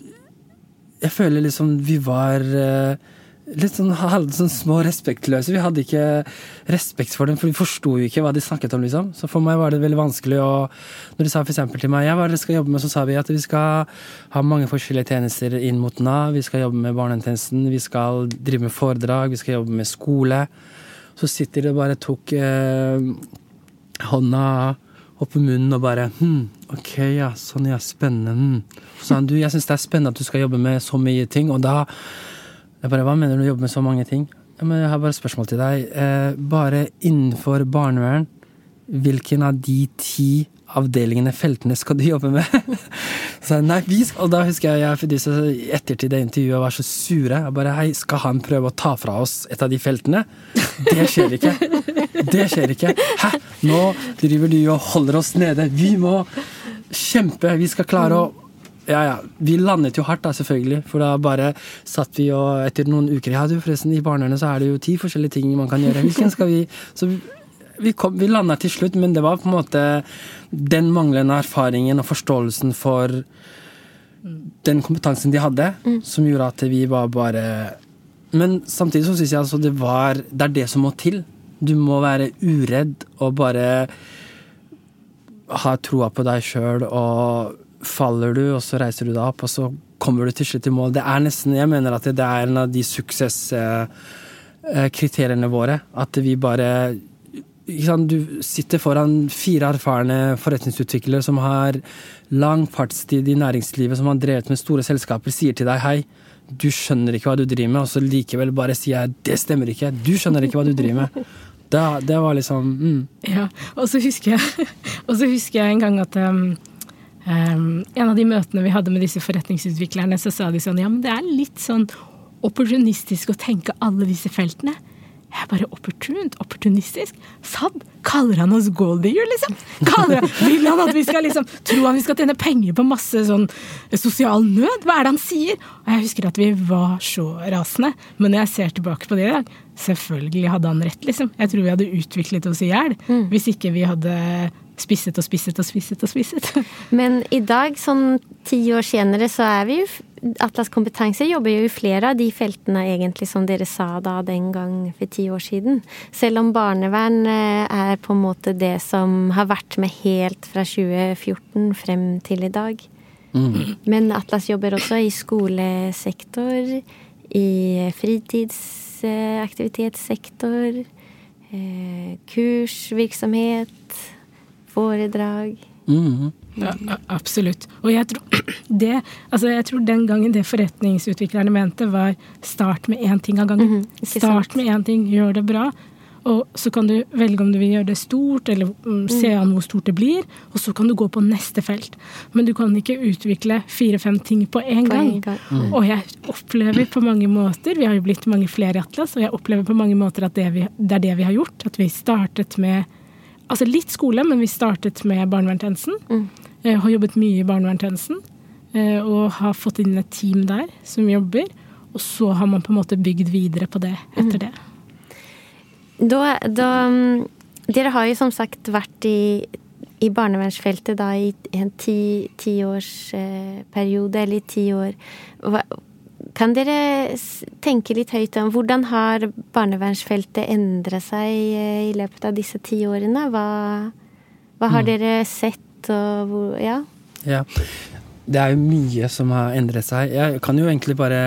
jeg føler liksom vi var uh, litt sånn, sånn små respektløse. Vi hadde ikke respekt for dem, for vi forstod jo ikke hva de snakket om, liksom. Så for meg var det veldig vanskelig å, når de sa for eksempel til meg, ja, hva dere skal jobbe med, så sa vi at vi skal ha mange forskjellige tjenester inn mot Nav, vi skal jobbe med barnetjenesten, vi skal drive med foredrag, vi skal jobbe med skole. Så sitter de og bare tok eh, hånda opp i munnen og bare, hm, ok, ja, sånn, ja, spennende. Hm. Så sa han, du, jeg synes det er spennende at du skal jobbe med så mye ting, og da Jeg bare, hva mener du jobber med så mange ting? Ja, men jeg har bare et spørsmål til deg. Eh, bare innenfor barnevern, hvilken av de ti avdelingene, feltene skal du jobbe med? Så nei, vi skal, og da husker jeg, jeg for disse ettertid det intervjuet var så sure. Jeg bare, hei, skal han prøve å ta fra oss et av de feltene? Det skjer ikke. Det skjer ikke. Hæ? Nå driver du og holder oss nede. Vi må kjempe. Vi skal klare å Ja, ja. Vi landet jo hardt da, selvfølgelig. For da bare satt vi og etter noen uker, ja du forresten, i barnevernet så er det jo ti forskjellige ting man kan gjøre. Hvilken skal vi... Så vi, kom, vi landet til slutt, men det var på en måte den manglende erfaringen og forståelsen for den kompetansen de hadde, mm. som gjorde at vi var bare... Men samtidig så synes jeg altså det var... Det er det som må til. Du må være uredd og bare ha troa på deg selv, og faller du, og så reiser du deg opp, og så kommer du til slutt i mål. Det er nesten, jeg mener at det er en av de suksesskriteriene våre, at vi bare... Du sitter foran fire erfarne forretningsutviklere som har lang fartstid i næringslivet, som har drevet med store selskaper, sier til deg, hei, du skjønner ikke hva du driver med, og så likevel bare sier jeg, det stemmer ikke, du skjønner ikke hva du driver med. Det, det var liksom... Mm. Ja, og så husker jeg, og så husker jeg en gang at um, um, en av de møtene vi hadde med disse forretningsutviklerne, så sa de sånn, ja, men det er litt sånn opportunistisk å tenke alle disse feltene. Jeg er bare opportunt, opportunistisk. Sad, kaller han oss golddigger, liksom? Kaller han, vil han at vi skal liksom, tror han vi skal tjene penger på masse sånn sosial nød? Hva er det han sier? Og jeg husker at vi var så rasende, men når jeg ser tilbake på det i dag, selvfølgelig hadde han rett, liksom. Jeg tror vi hadde utviklet oss i hjel, mm. hvis ikke vi hadde spisset og spisset og spisset og spisset. Men i dag, sånn ti år senere, så er vi jo, Atlas Kompetanse jobber jo i flere av de feltene egentlig, som dere sa da den gang for ti år siden. Selv om barnevern er på en måte det som har vært med helt fra tjue fjorten frem til i dag. Mm. Men Atlas jobber også i skolesektor, i fritidsaktivitetssektor, kursvirksomhet, foredrag. Mm. Ja, absolutt. Og jeg tror, det, altså jeg tror den gangen det forretningsutviklerne mente var start med en ting av gangen. Mm, start med en ting, gjør det bra. Og så kan du velge om du vil gjøre det stort, eller um, se an hvor stort det blir, og så kan du gå på neste felt. Men du kan ikke utvikle fire-fem ting på en gang. På en gang. Mm. Og jeg opplever på mange måter, vi har jo blitt mange flere i Atlas, og jeg opplever på mange måter at det, vi, det er det vi har gjort, at vi startet med altså litt skole, men vi startet med barnevernstjenesten. Mm. Eh, har jobbet mye i barnevernstjenesten, eh, og har fått inn et team der som jobber, og så har man på en måte bygd videre på det etter mm. det. Da, da, dere har jo som sagt vært i, i barnevernsfeltet da i en ti, tiårsperiode, eh, eller ti år. Hva, kan dere tenke litt høyt om hvordan har barnevernsfeltet endret seg i løpet av disse ti årene? Hva, hva har mm. dere sett? Og hvor, ja? Ja, det er jo mye som har endret seg. Jeg kan jo egentlig bare,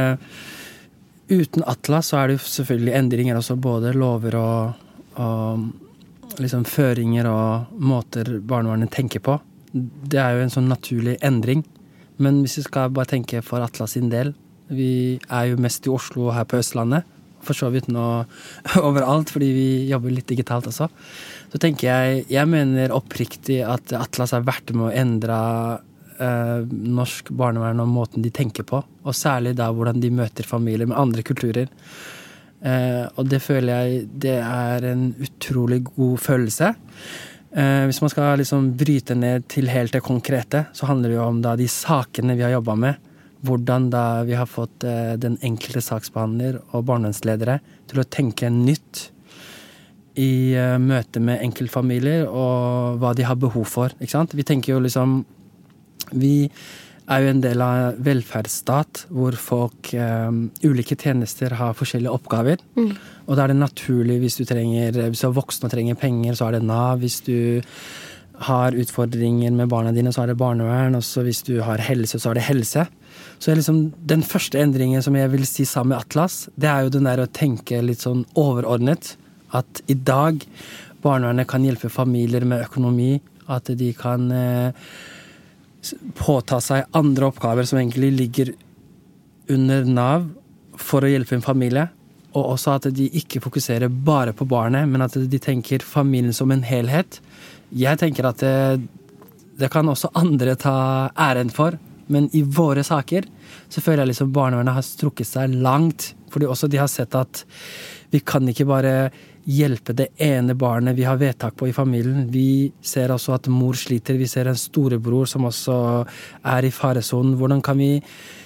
uten Atlas så er det jo selvfølgelig endringer også, både lover og, og liksom føringer og måter barnevernet tenker på. Det er jo en sånn naturlig endring. Men hvis vi skal bare tenke for Atlas sin del, vi er jo mest i Oslo her på Østlandet, for så vidt nå overalt, fordi vi jobber litt digitalt også. Så tenker jeg, jeg mener oppriktig at Atlas har vært med å endre eh, norsk barnevern og måten de tenker på, og særlig da hvordan de møter familier med andre kulturer. Eh, og det føler jeg, det er en utrolig god følelse. Eh, hvis man skal liksom bryte ned til helt det konkrete, så handler det jo om da de sakene vi har jobbet med, hvordan da vi har fått eh, den enkelte saksbehandler og barnevernsledere til å tenke nytt i uh, møte med enkeltfamilier og hva de har behov for, ikke sant? Vi tenker jo liksom, vi er jo en del av velferdsstat hvor folk, um, ulike tjenester har forskjellige oppgaver, mm. og da er det naturlig hvis du trenger, hvis du er voksen og trenger penger, så er det Nav, hvis du har utfordringer med barna dine, så er det barnevern, og så hvis du har helse, så er det helse. Så er liksom den første endringen som jeg vil si sammen med Atlas, det er jo den der å tenke litt sånn overordnet, at i dag barnevernet kan hjelpe familier med økonomi, at de kan eh, påta seg andre oppgaver som egentlig ligger under Nav, for å hjelpe en familie, og også at de ikke fokuserer bare på barnet, men at de tenker familien som en helhet. Jeg tenker at det, det kan også andre ta æren for, men i våre saker så føler jeg liksom barnevernet har strukket seg langt, fordi også de har sett at vi kan ikke bare hjelpe det ene barnet vi har vedtak på i familien. Vi ser også at mor sliter, vi ser en storebror som også er i faresonen. Hvordan kan vi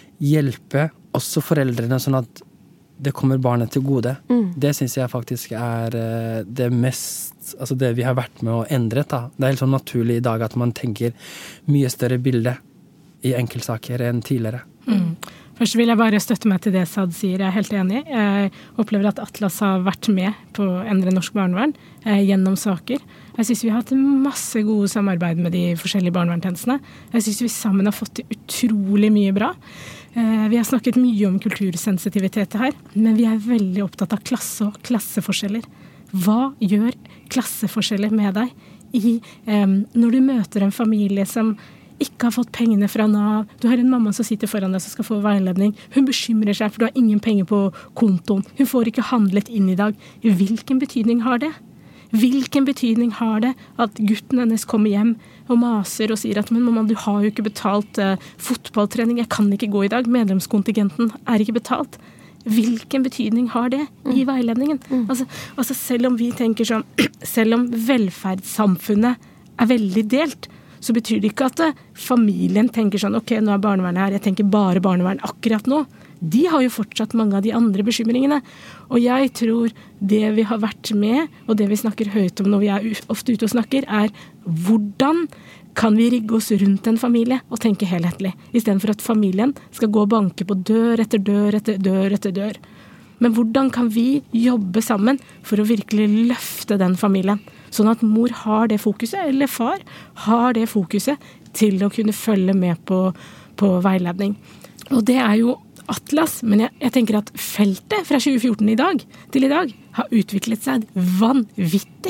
hjelpe også foreldrene sånn at det kommer barnet til gode? Mm. Det synes jeg faktisk er det mest, altså det vi har vært med å endre. Da. Det er helt sånn naturlig i dag at man tenker mye større bilde i enkeltsaker enn tidligere. Mm. Først vil jeg bare støtte meg til det Saad sier, jeg er helt enig. Jeg opplever at Atlas har vært med på å endre norsk barnevern eh, gjennom saker. Jeg synes vi har hatt masse gode samarbeid med de forskjellige barnevernstjenestene. Jeg synes vi sammen har fått til utrolig mye bra. Eh, vi har snakket mye om kultursensitivitet her, men vi er veldig opptatt av klasse og klasseforskjeller. Hva gjør klasseforskjeller med deg i, eh, når du møter en familie som ikke har fått pengene fra Nav. Du har en mamma som sitter foran deg som skal få veiledning. Hun bekymrer seg for du har ingen penger på kontoen. Hun får ikke handlet inn i dag. Hvilken betydning har det? Hvilken betydning har det at gutten hennes kommer hjem og maser og sier at men mamma, du har jo ikke betalt uh, fotballtrening. Jeg kan ikke gå i dag. Medlemskontingenten er ikke betalt. Hvilken betydning har det i veiledningen? Mm. Altså, altså selv om vi tenker sånn, selv om velferdssamfunnet er veldig delt, så betyr det ikke at familien tenker sånn, ok, nå er barnevernet her, jeg tenker bare barnevern akkurat nå. De har jo fortsatt mange av de andre bekymringene. Og jeg tror det vi har vært med, og det vi snakker høyt om når vi er ofte ute og snakker, er hvordan kan vi rigge oss rundt en familie og tenke helhetlig, i stedet for at familien skal gå og banke på dør etter dør etter dør etter dør. Men hvordan kan vi jobbe sammen for å virkelig løfte den familien? Sånn at mor har det fokuset, eller far har det fokuset til å kunne følge med på, på veiledning. Og det er jo Atlas, men jeg, jeg tenker at feltet fra tjue fjorten i dag, til i dag har utviklet seg vanvittig.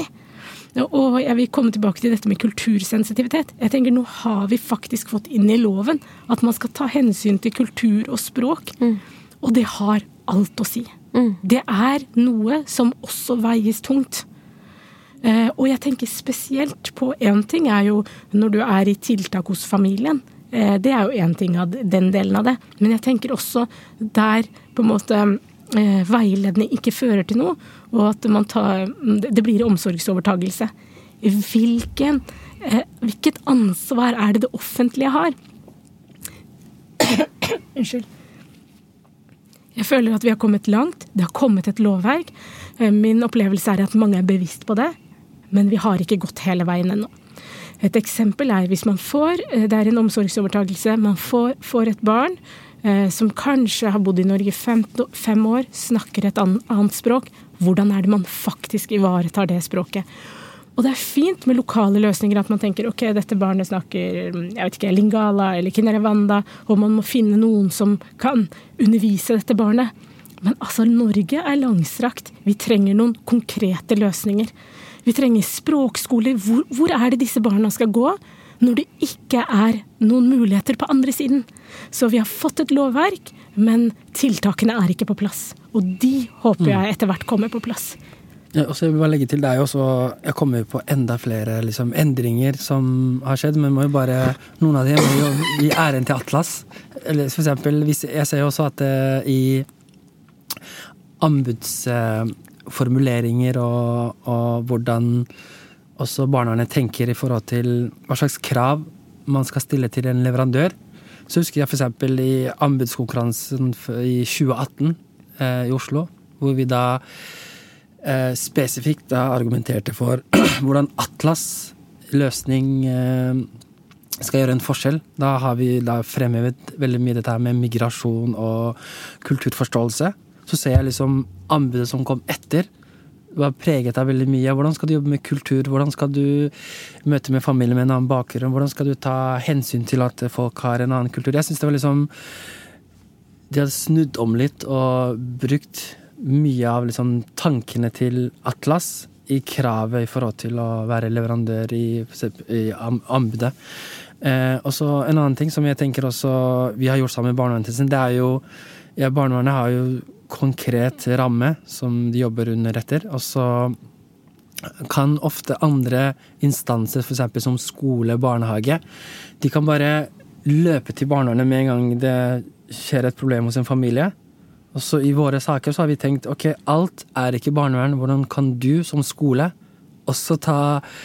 Og jeg vil komme tilbake til dette med kultursensitivitet. Jeg tenker nå har vi faktisk fått inn i loven at man skal ta hensyn til kultur og språk. Mm. Og det har alt å si. Mm. Det er noe som også veies tungt. Uh, og jeg tenker spesielt på en ting er jo når du er i tiltak hos familien. Uh, det er jo en ting av den delen av det. Men jeg tenker også der på en måte uh, veiledning ikke fører til noe, og at man tar, det blir omsorgsovertagelse. Hvilken, uh, hvilket ansvar er det det offentlige har? Unnskyld. Jeg føler at vi har kommet langt. Det har kommet et lovverk. Uh, min opplevelse er at mange er bevisst på det. Men vi har ikke gått hele veien ennå. Et eksempel er hvis man får, det er en omsorgsovertagelse, man får, får et barn eh, som kanskje har bodd i Norge fem, fem år, snakker et annet språk. Hvordan er det man faktisk ivaretar det språket? Og det er fint med lokale løsninger at man tenker, ok, dette barnet snakker, jeg vet ikke, Lingala eller Kinyarwanda, og man må finne noen som kan undervise dette barnet. Men altså, Norge er langstrakt. Vi trenger noen konkrete løsninger. Vi trenger språkskoler. Hvor, hvor er det disse barna skal gå når det ikke er noen muligheter på andre siden? Så vi har fått et lovverk, men tiltakene er ikke på plass. Og de håper jeg etter hvert kommer på plass. Ja, og så vil jeg bare legge til, det er jo også, jeg kommer på enda flere liksom, endringer som har skjedd, men må jo bare, noen av dem må jo gi æren til Atlas. Eller for eksempel, hvis, jeg ser jo også at uh, i anbuds... Uh, formuleringer og, og hvordan også barnevernet tenker i forhold til hva slags krav man skal stille til en leverandør. Så husker jeg for eksempel i anbudskonkurransen i tjue atten eh, i Oslo, hvor vi da eh, spesifikt da argumenterte for hvordan Atlas løsning eh, skal gjøre en forskjell. Da har vi da fremhevet veldig mye dette med migrasjon og kulturforståelse. Så ser jeg liksom anbudet som kom etter, var preget av veldig mye. Hvordan skal du jobbe med kultur? Hvordan skal du møte med familie med en annen bakgrunn? Hvordan skal du ta hensyn til at folk har en annen kultur? Jeg synes det var liksom, de hadde snudd om litt og brukt mye av liksom tankene til Atlas i kravet i forhold til å være leverandør i, i anbudet. Eh, og så en annen ting som jeg tenker også vi har gjort sammen med barnevernstjenesten, det er jo Ja, barnevernet har jo konkret ramme som de jobber under etter, og så kan ofte andre instanser, for eksempel som skole, barnehage, de kan bare løpe til barnevernet med en gang det skjer et problem hos en familie. Og så i våre saker så har vi tenkt, ok, alt er ikke barnevern, hvordan kan du som skole også ta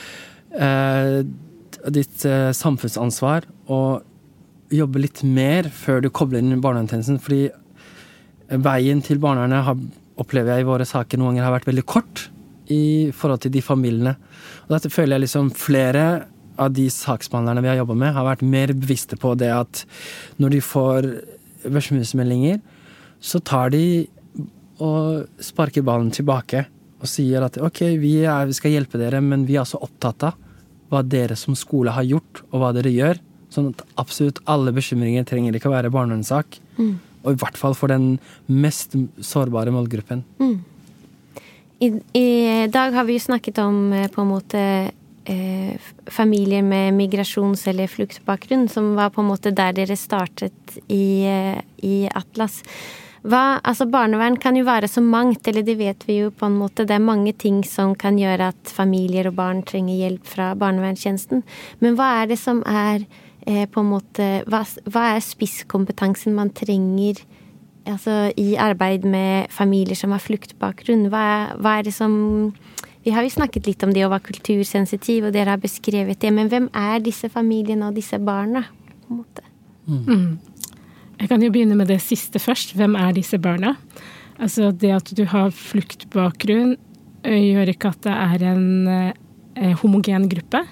eh, ditt eh, samfunnsansvar og jobbe litt mer før du kobler inn barnevernstjenesten, fordi veien til barnevernet har, opplever jeg i våre saker noen ganger har vært veldig kort i forhold til de familiene. Og dette føler jeg liksom flere av de saksbehandlerne vi har jobbet med har vært mer bevisste på det at når de får bekymringsmeldinger, så tar de og sparker ballen tilbake og sier at ok, vi, er, vi skal hjelpe dere, men vi er også opptatt av hva dere som skole har gjort og hva dere gjør. Sånn at absolutt alle bekymringer trenger ikke å være barnevernssak. Mm. Og i hvert fall for den mest sårbare målgruppen. Mm. I, I dag har vi jo snakket om på en måte eh, familier med migrasjons- eller fluktbakgrunn, som var på en måte der dere startet i, i Atlas. Hva, altså barnevern kan jo være så mangt, eller det vet vi jo på en måte. Det er mange ting som kan gjøre at familier og barn trenger hjelp fra barnevernstjenesten. Men hva er det som er eh, på en måte, hva, hva er spisskompetansen man trenger altså, i arbeid med familier som har fluktbakgrunn? Hva, hva er det som... Vi har jo snakket litt om det å være kultursensitiv, og dere har beskrevet det, men hvem er disse familiene og disse barna? På en måte? Mm. Mm. Jeg kan jo begynne med det siste først. Hvem er disse barna? Altså det at du har fluktbakgrunn gjør ikke at det er en eh, homogen gruppe.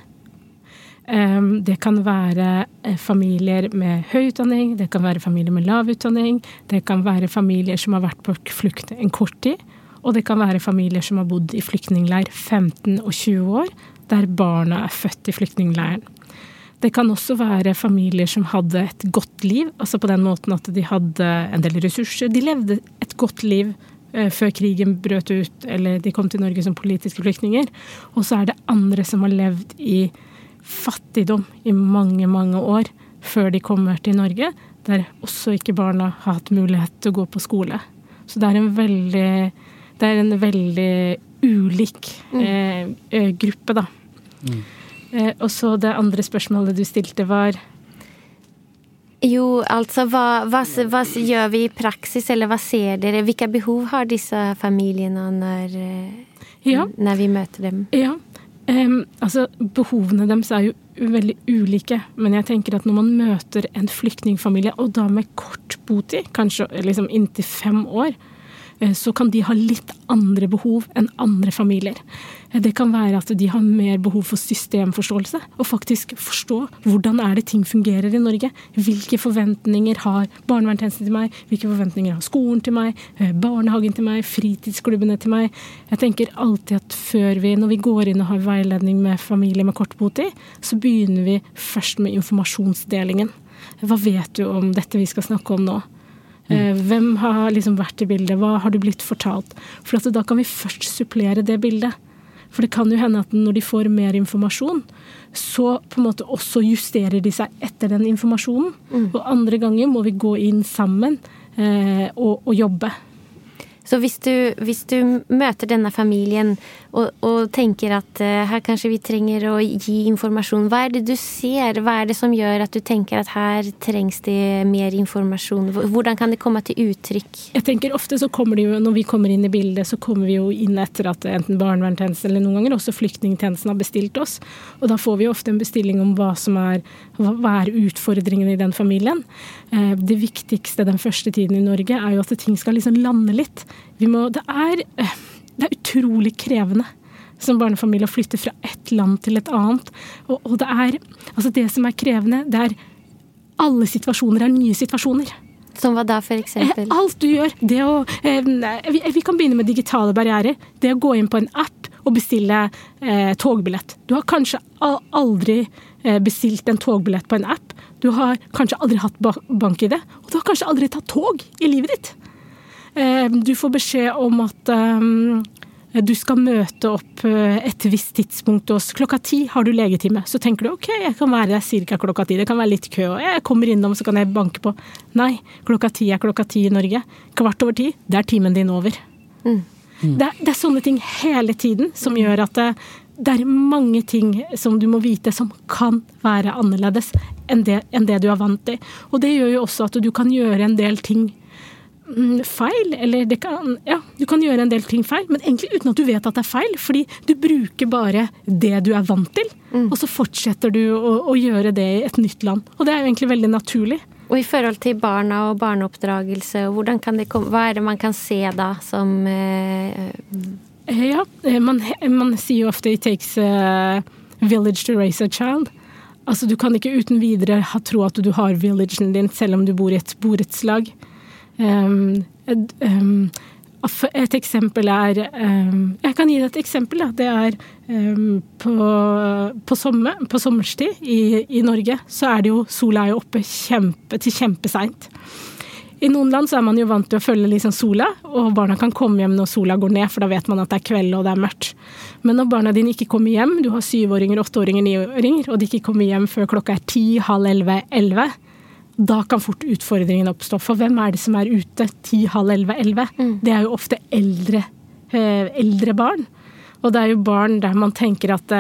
Um, det kan være eh, familier med høy utdanning, det kan være familier med lav utdanning, det kan være familier som har vært på flukt en kort tid, og det kan være familier som har bodd i flyktningleir femten og tjue år, der barna er født i flyktningleiren. Det kan også være familier som hadde et godt liv, altså på den måten at de hadde en del ressurser. De levde et godt liv eh, før krigen brøt ut, eller de kom til Norge som politiske flyktninger. Og så er det andre som har levd i fattigdom i mange, mange år før de kommer til Norge, der også ikke barna har hatt mulighet til å gå på skole. Så det er en veldig, det er en veldig ulik eh, gruppe, da. Mm. Eh, og så det andre spørsmålet du stilte var... Jo, altså, hva, hva, hva gjør vi i praksis, eller hva ser dere? Hvilke behov har disse familiene når, ja. når vi møter dem? Ja, um, altså behovene deres er jo veldig ulike, men jeg tenker at når man møter en flyktningfamilie, og da med kort botid, kanskje liksom inntil fem år, så kan de ha litt andre behov enn andre familier. Det kan være at de har mer behov for systemforståelse, og faktisk forstå hvordan er det ting fungerer i Norge. Hvilke forventninger har barnevernstjenesten til meg? Hvilke forventninger har skolen til meg? Barnehagen til meg? Fritidsklubbene til meg? Jeg tenker alltid at før vi, når vi går inn og har veiledning med familier med kort botid, så begynner vi først med informasjonsdelingen. Hva vet du om dette vi skal snakke om nå? Hvem har liksom vært i bildet? Hva har du blitt fortalt? For at da kan vi først supplere det bildet. For det kan jo hende at når de får mer informasjon, så på en måte også justerer de seg etter den informasjonen. Mm. Og andre ganger må vi gå inn sammen eh, og, og jobbe. Så hvis du, hvis du møter denne familien og, og tenker at uh, her kanskje vi trenger å gi informasjon, hva er det du ser? Hva er det som gjør at du tenker at her trengs det mer informasjon? Hvordan kan det komme til uttrykk? Jeg tenker ofte så kommer det jo, når vi kommer inn i bildet, så kommer vi jo inn etter at enten barnevernstjenesten eller noen ganger også flyktningtjenesten har bestilt oss. Og da får vi jo ofte en bestilling om hva som er, hva er utfordringene i den familien. Eh, det viktigste den første tiden i Norge er jo at ting skal liksom lande litt. Vi må, det, er, det er utrolig krevende som barnefamilie å flytte fra et land til et annet. Og, og det er, altså det som er krevende, det er alle situasjoner er nye situasjoner. Som hva da, for eksempel? Alt du gjør. Det å, eh, vi, vi kan begynne med digitale barrierer. Det å gå inn på en app og bestille eh, togbillett. Du har kanskje aldri eh, bestilt en togbillett på en app. Du har kanskje aldri hatt bank i det. Og du har kanskje aldri tatt tog i livet ditt. Du får beskjed om at um, du skal møte opp et visst tidspunkt hos klokka ti har du legetime. Så tenker du, ok, jeg kan være der cirka klokka ti. Det kan være litt kø, og jeg kommer innom, så kan jeg banke på. Nei, klokka ti er klokka ti i Norge. Kvart over ti, det er timen din over. Mm. Mm. Det, er, det er sånne ting hele tiden som gjør at det, det er mange ting som du må vite som kan være annerledes enn det, enn det du er vant til. Og det gjør jo også at du kan gjøre en del ting feil, eller det kan, ja, du kan gjøre en del ting feil, men egentlig uten at du vet at det er feil, fordi du bruker bare det du er vant til, mm. og så fortsetter du å, å gjøre det i et nytt land. Og det er jo egentlig veldig naturlig. Og i forhold til barna og barneoppdragelse, hvordan kan det komme, hva er det man kan se da som... Eh, ja, man, man sier jo ofte it takes a village to raise a child. Altså, du kan ikke uten videre ha tro at du har villagen din, selv om du bor i et borettslag. Um, et, um, et eksempel er um, jeg kan gi deg et eksempel da. Det er um, på, på, sommer, på sommerstid i, i Norge så er det jo sola er jo oppe kjempe, til kjempesent. I noen land så er man jo vant til å følge liksom sola, og barna kan komme hjem når sola går ned, for da vet man at det er kveld og det er mørkt. Men når barna dine ikke kommer hjem, du har syvåringer, åtteåringer, niåringer, og de ikke kommer hjem før klokka er ti, halv elleve, elleve, da kan fort utfordringen oppstå. For hvem er det som er ute ti, halv elleve, elleve? Mm. Det er jo ofte eldre, eldre barn. Og det er jo barn der man tenker at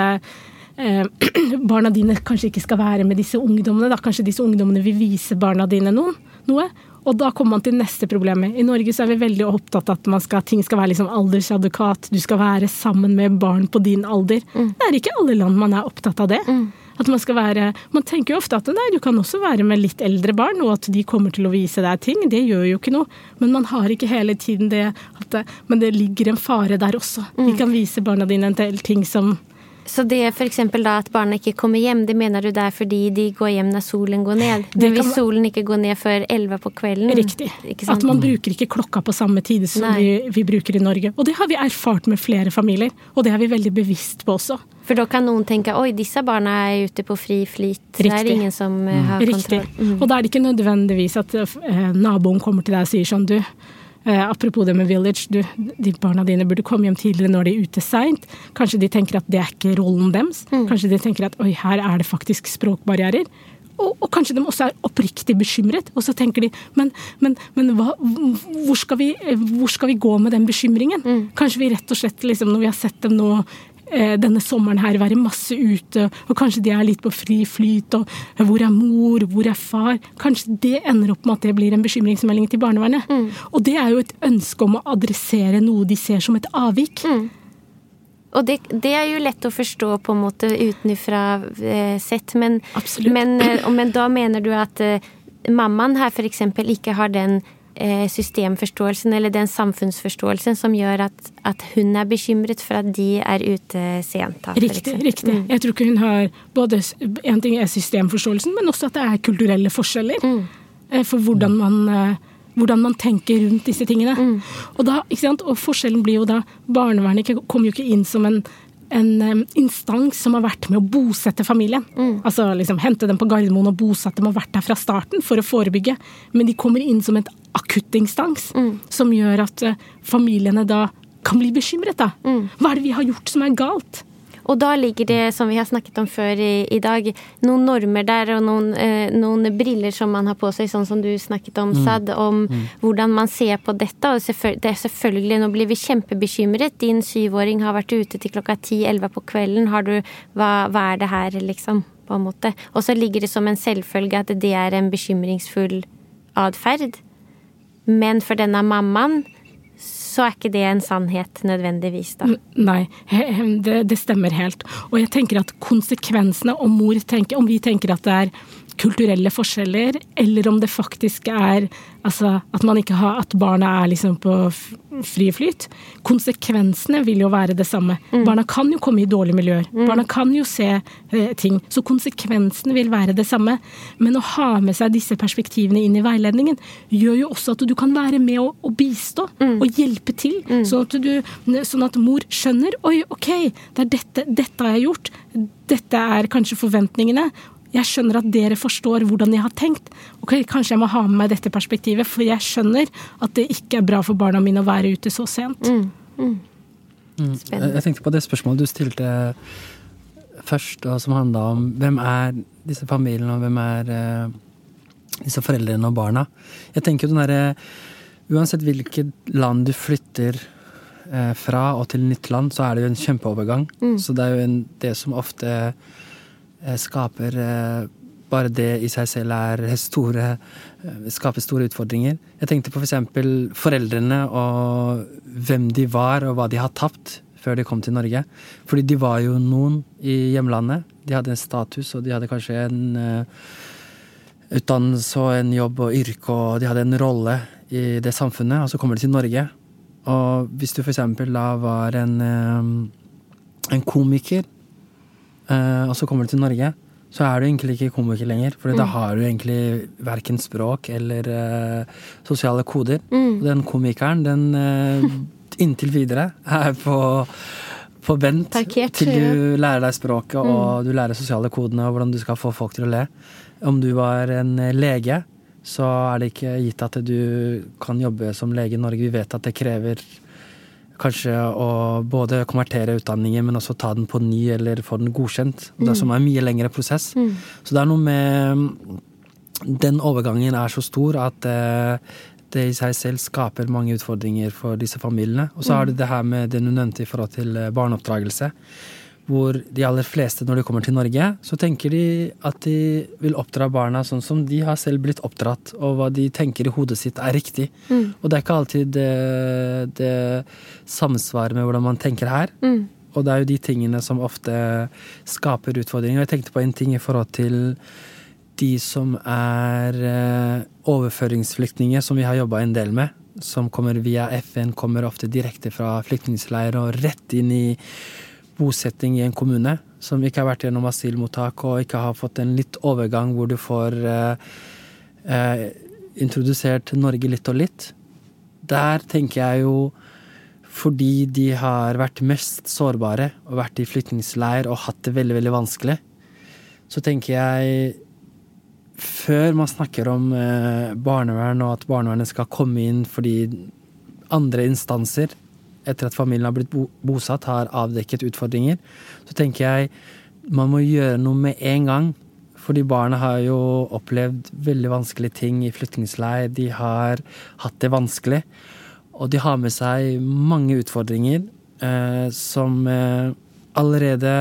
eh, barna dine kanskje ikke skal være med disse ungdommene. Da kanskje disse ungdommene vil vise barna dine noen, noe. Og da kommer man til neste problemet. I Norge så er vi veldig opptatt av at man skal, ting skal være liksom aldersadvokat. Du skal være sammen med barn på din alder. Mm. Det er ikke alle land man er opptatt av det. Mm. At man skal være, man tenker jo ofte at nei, du kan også være med litt eldre barn, og at de kommer til å vise deg ting. Det gjør jo ikke noe. Men man har ikke hele tiden det, at det men det ligger en fare der også. Mm. De kan vise barna dine en del ting som... Så det for eksempel da at barna ikke kommer hjem, det mener du det er fordi de går hjem når solen går ned? Men hvis solen ikke går ned før elleve på kvelden? Riktig. At man bruker ikke klokka på samme tid som vi, vi bruker i Norge. Og det har vi erfart med flere familier, og det er vi veldig bevisst på også. For da kan noen tenke, oi, disse barna er ute på fri flyt. Riktig. Det er ingen som mm. har kontroll. Riktig. Mm. Og da er det ikke nødvendigvis at eh, naboen kommer til deg og sier sånn, du... Eh, apropos det med village, du, de barna dine burde komme hjem tidligere når de er ute sent. Kanskje de tenker at det er ikke rollen deres. Mm. Kanskje de tenker at oi, her er det faktisk språkbarrierer. Og, og kanskje de også er oppriktig bekymret. Og så tenker de, men, men, men hva, hvor, skal vi, hvor skal vi gå med den bekymringen? Mm. Kanskje vi rett og slett, liksom, når vi har sett dem nå denne sommeren her være masse ute, og kanskje de er litt på fri flyt, og hvor er mor, hvor er far? Kanskje det ender opp med at det blir en bekymringsmelding til barnevernet. Mm. Og det er jo et ønske om å adressere noe de ser som et avvik. Mm. Og det, det er jo lett å forstå på en måte utenfra eh, sett, men, men, eh, men da mener du at eh, mammaen her for eksempel ikke har den systemforståelsen eller den samfunnsforståelsen som gjør at, at hun er bekymret for at de er ute sent. Da, riktig, riktig. Mm. Jeg tror ikke hun har både en ting er systemforståelsen, men også at det er kulturelle forskjeller mm. for hvordan man, hvordan man tenker rundt disse tingene. Mm. Og, da, ikke sant? Og forskjellen blir jo da, barnevernet kommer jo ikke inn som en en um, instans som har vært med å bosette familien. Mm. Altså liksom hente dem på Gardermoen og bosette dem og vært der fra starten for å forebygge. Men de kommer inn som et akuttinstans mm. som gjør at uh, familiene da kan bli bekymret da. Mm. Hva er det vi har gjort som er galt? Og da ligger det, som vi har snakket om før i, i dag, noen normer der og noen, eh, noen briller som man har på seg, sånn som du snakket om, mm. Sad, om mm. hvordan man ser på dette. Og selvfølgelig, det er selvfølgelig, nå blir vi kjempebekymret. Din syvåring har vært ute til klokka ti elleve på kvelden. Har du, hva, hva er det her, liksom, på en måte? Og så ligger det som en selvfølge at det er en bekymringsfull adferd. Men for denne mammaen, så er ikke det en sannhet nødvendigvis da. Nei, det, det stemmer helt. Og jeg tenker at konsekvensene, om, mor tenker, om vi tenker at det er kulturelle forskjeller, eller om det faktisk er altså, at man ikke har, at barna er liksom på fri flyt, konsekvensene vil jo være det samme. Mm. Barna kan jo komme i dårlige miljøer. Mm. Barna kan jo se eh, ting. Så konsekvensene vil være det samme. Men å ha med seg disse perspektivene inn i veiledningen gjør jo også at du kan være med å, å bistå mm. og hjelpe til. Mm. Sånn, at du, sånn at mor skjønner, oi, ok, det er dette, dette har jeg gjort. Dette er kanskje forventningene. Jeg skjønner at dere forstår hvordan jeg har tenkt. Ok, kanskje jeg må ha med meg dette perspektivet, for jeg skjønner at det ikke er bra for barna mine å være ute så sent. Mm, mm. Mm. Jeg tenkte på det spørsmålet du stilte først, og som handlet om hvem er disse familiene, og hvem er uh, disse foreldrene og barna. Jeg tenker jo den der, uansett hvilket land du flytter uh, fra og til nytt land, så er det jo en kjempeovergang. Mm. Så det er jo en, det som ofte uh, skaper uh, bare det i seg selv er store, uh, skaper store utfordringer. Jeg tenkte på for eksempel foreldrene og hvem de var og hva de har tapt før de kom til Norge. Fordi de var jo noen i hjemlandet. De hadde en status, og de hadde kanskje en uh, utdannelse og en jobb og yrke, og de hadde en rolle i det samfunnet, og så kommer de til Norge. Og hvis du for eksempel da var en, um, en komiker, uh, og så kommer du til Norge, så er du egentlig ikke komiker lenger, for mm. da har du egentlig hverken språk eller uh, sosiale koder. Mm. Og den komikeren, den uh, inntil videre er på, på vent Parkert, til du lærer deg språket mm. og du lærer sosiale kodene og hvordan du skal få folk til å le. Om du var en lege, så er det ikke gitt at du kan jobbe som lege i Norge. Vi vet at det krever kanskje å både konvertere utdanningen, men også ta den på ny eller få den godkjent. Mm. Det som er en mye lengre prosess. Mm. Så det er noe med den overgangen er så stor at eh, det i seg selv skaper mange utfordringer for disse familiene. Og så har det det her med det du nevnte i forhold til barneoppdragelse, hvor de aller fleste når de kommer til Norge, så tenker de at de vil oppdra barna sånn som de har selv blitt oppdratt, og hva de tenker i hodet sitt er riktig. Mm. Og det er ikke alltid det, det samsvarer med hvordan man tenker her. Mm. Og det er jo de tingene som ofte skaper utfordringer. Jeg tenkte på en ting i forhold til de som er eh, overføringsflyktninger, som vi har jobbet en del med, som kommer via F N, kommer ofte direkte fra flyktningsleir og rett inn i bosetting i en kommune, som ikke har vært gjennom asylmottak og ikke har fått en litt overgang hvor du får eh, eh, introdusert Norge litt og litt. Der tenker jeg jo, fordi de har vært mest sårbare og vært i flyktningsleir og hatt det veldig, veldig vanskelig, så tenker jeg før man snakker om eh, barnevern og at barnevernet skal komme inn fordi andre instanser etter at familien har blitt bo bosatt har avdekket utfordringer, så tenker jeg man må gjøre noe med en gang, fordi barna har jo opplevd veldig vanskelige ting i flyktningsleir, de har hatt det vanskelig, og de har med seg mange utfordringer eh, som eh, allerede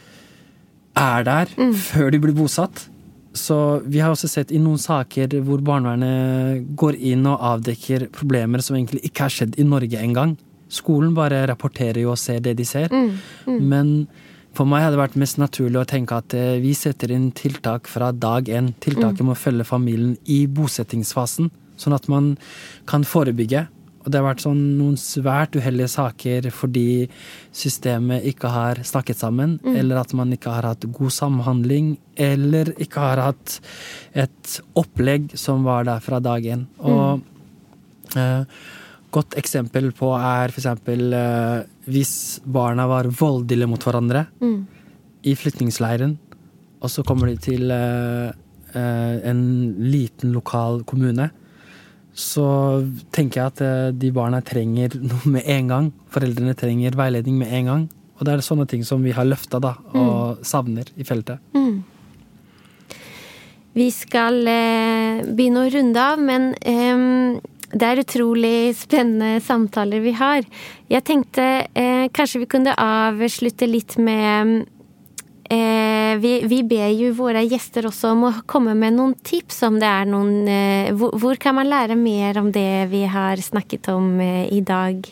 er der mm. før de blir bosatt. Så vi har også sett i noen saker hvor barnevernet går inn og avdekker problemer som egentlig ikke har skjedd i Norge engang. Skolen bare rapporterer jo og ser det de ser. Mm, mm. Men for meg hadde det vært mest naturlig å tenke at eh, vi setter inn tiltak fra dag en. Tiltaket mm. må følge familien i bosettingsfasen, sånn at man kan forebygge. Og det har vært sånn noen svært uheldige saker fordi systemet ikke har snakket sammen, mm. eller at man ikke har hatt god samhandling, eller ikke har hatt et opplegg som var der fra dag en. Og mm. eh, godt eksempel på er for eksempel eh, hvis barna var voldelige mot hverandre mm. i flyktningsleiren, og så kommer de til eh, eh, en liten lokal kommune, så tenker jeg at de barna trenger noe med en gang. Foreldrene trenger veiledning med en gang. Og det er sånne ting som vi har løftet da, og mm. savner i feltet. Mm. Vi skal eh, begynne å runde av, men eh, det er utrolig spennende samtaler vi har. Jeg tenkte eh, kanskje vi kunne avslutte litt med Eh, vi, vi ber jo våre gjester også om å komme med noen tips om det er noen, eh, hvor, hvor kan man lære mer om det vi har snakket om eh, i dag?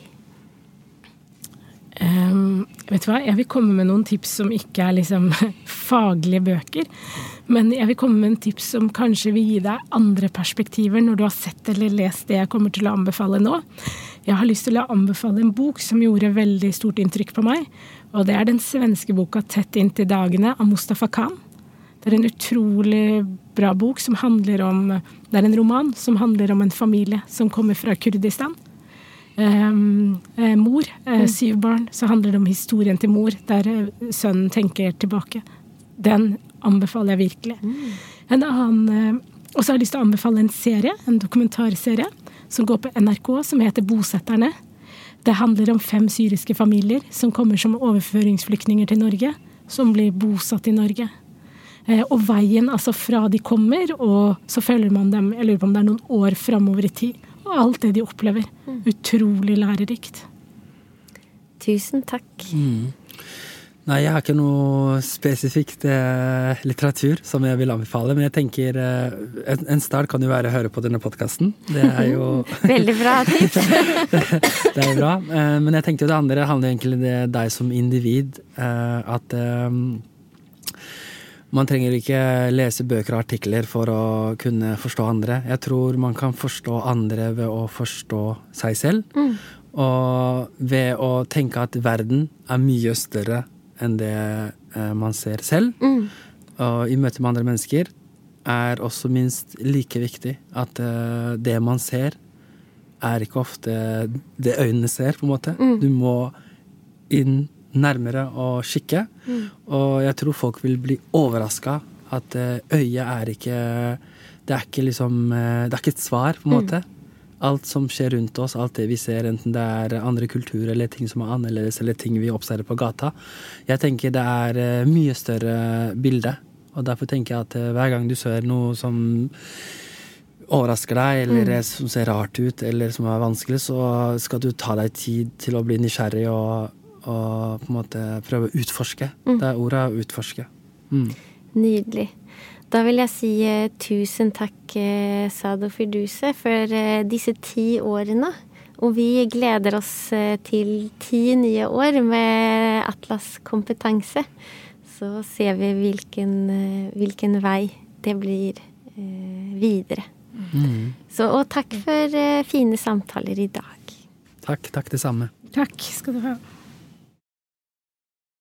Um, vet du hva? Jeg vil komme med noen tips som ikke er liksom faglige bøker, men jeg vil komme med en tips som kanskje vil gi deg andre perspektiver når du har sett eller lest det jeg kommer til å anbefale nå. Jeg har lyst til å anbefale en bok som gjorde veldig stort inntrykk på meg, og det er den svenske boka Tett inntil dagene av Mustafa Khan. Det er en utrolig bra bok som handler om, det er en roman som handler om en familie som kommer fra Kurdistan. Um, eh, mor, eh, syv barn, så handler det om historien til mor, der eh, sønnen tenker tilbake. Den anbefaler jeg virkelig. Mm. En annen, eh, og så har jeg lyst til å anbefale en serie, en dokumentarserie, som går på N R K, som heter Bosetterne. Det handler om fem syriske familier som kommer som overføringsflyktninger til Norge, som blir bosatt i Norge. Eh, og veien altså fra de kommer, og så følger man dem, jeg lurer på om det er noen år fremover i tid, og alt det de opplever. Utrolig lærerikt. Tusen takk. Mm. Nei, jeg har ikke noe spesifikt eh, litteratur som jeg vil anbefale, men jeg tenker eh, en, en start kan jo være å høre på denne podcasten. Det er jo... Veldig bra tips. det, det er jo bra, eh, men jeg tenkte jo det andre handler egentlig om deg som individ, eh, at eh, man trenger ikke lese bøker og artikler for å kunne forstå andre. Jeg tror man kan forstå andre ved å forstå seg selv, mm. og ved å tenke at verden er mye større enn det eh, man ser selv. Mm. Og i møte med andre mennesker er også minst like viktig at eh, det man ser er ikke ofte det øynene ser, på en måte. Mm. Du må inn nærmere og kikke. Mm. Og jeg tror folk vil bli overrasket at eh, øyet er ikke det er ikke liksom eh, det er ikke et svar, på en måte. Mm. Alt som skjer rundt oss, alt det vi ser, enten det er andre kulturer eller ting som er annerledes, eller ting vi observerer på gata. Jeg tenker det er mye større bilde, og derfor tenker jeg at hver gang du ser noe som overrasker deg, eller mm. som ser rart ut, eller som er vanskelig, så skal du ta deg tid til å bli nysgjerrig og, og på en måte prøve å utforske. Mm. Det er ordet å utforske. Mm. Nydelig. Da vil jeg si eh, tusen takk, eh, Sado Firdousi, for eh, disse ti årene. Og vi gleder oss eh, til ti nye år med Atlas kompetanse. Så ser vi hvilken, eh, hvilken vei det blir eh, videre. Mm. Så, og takk for eh, fine samtaler i dag. Takk, takk det samme. Takk skal du ha.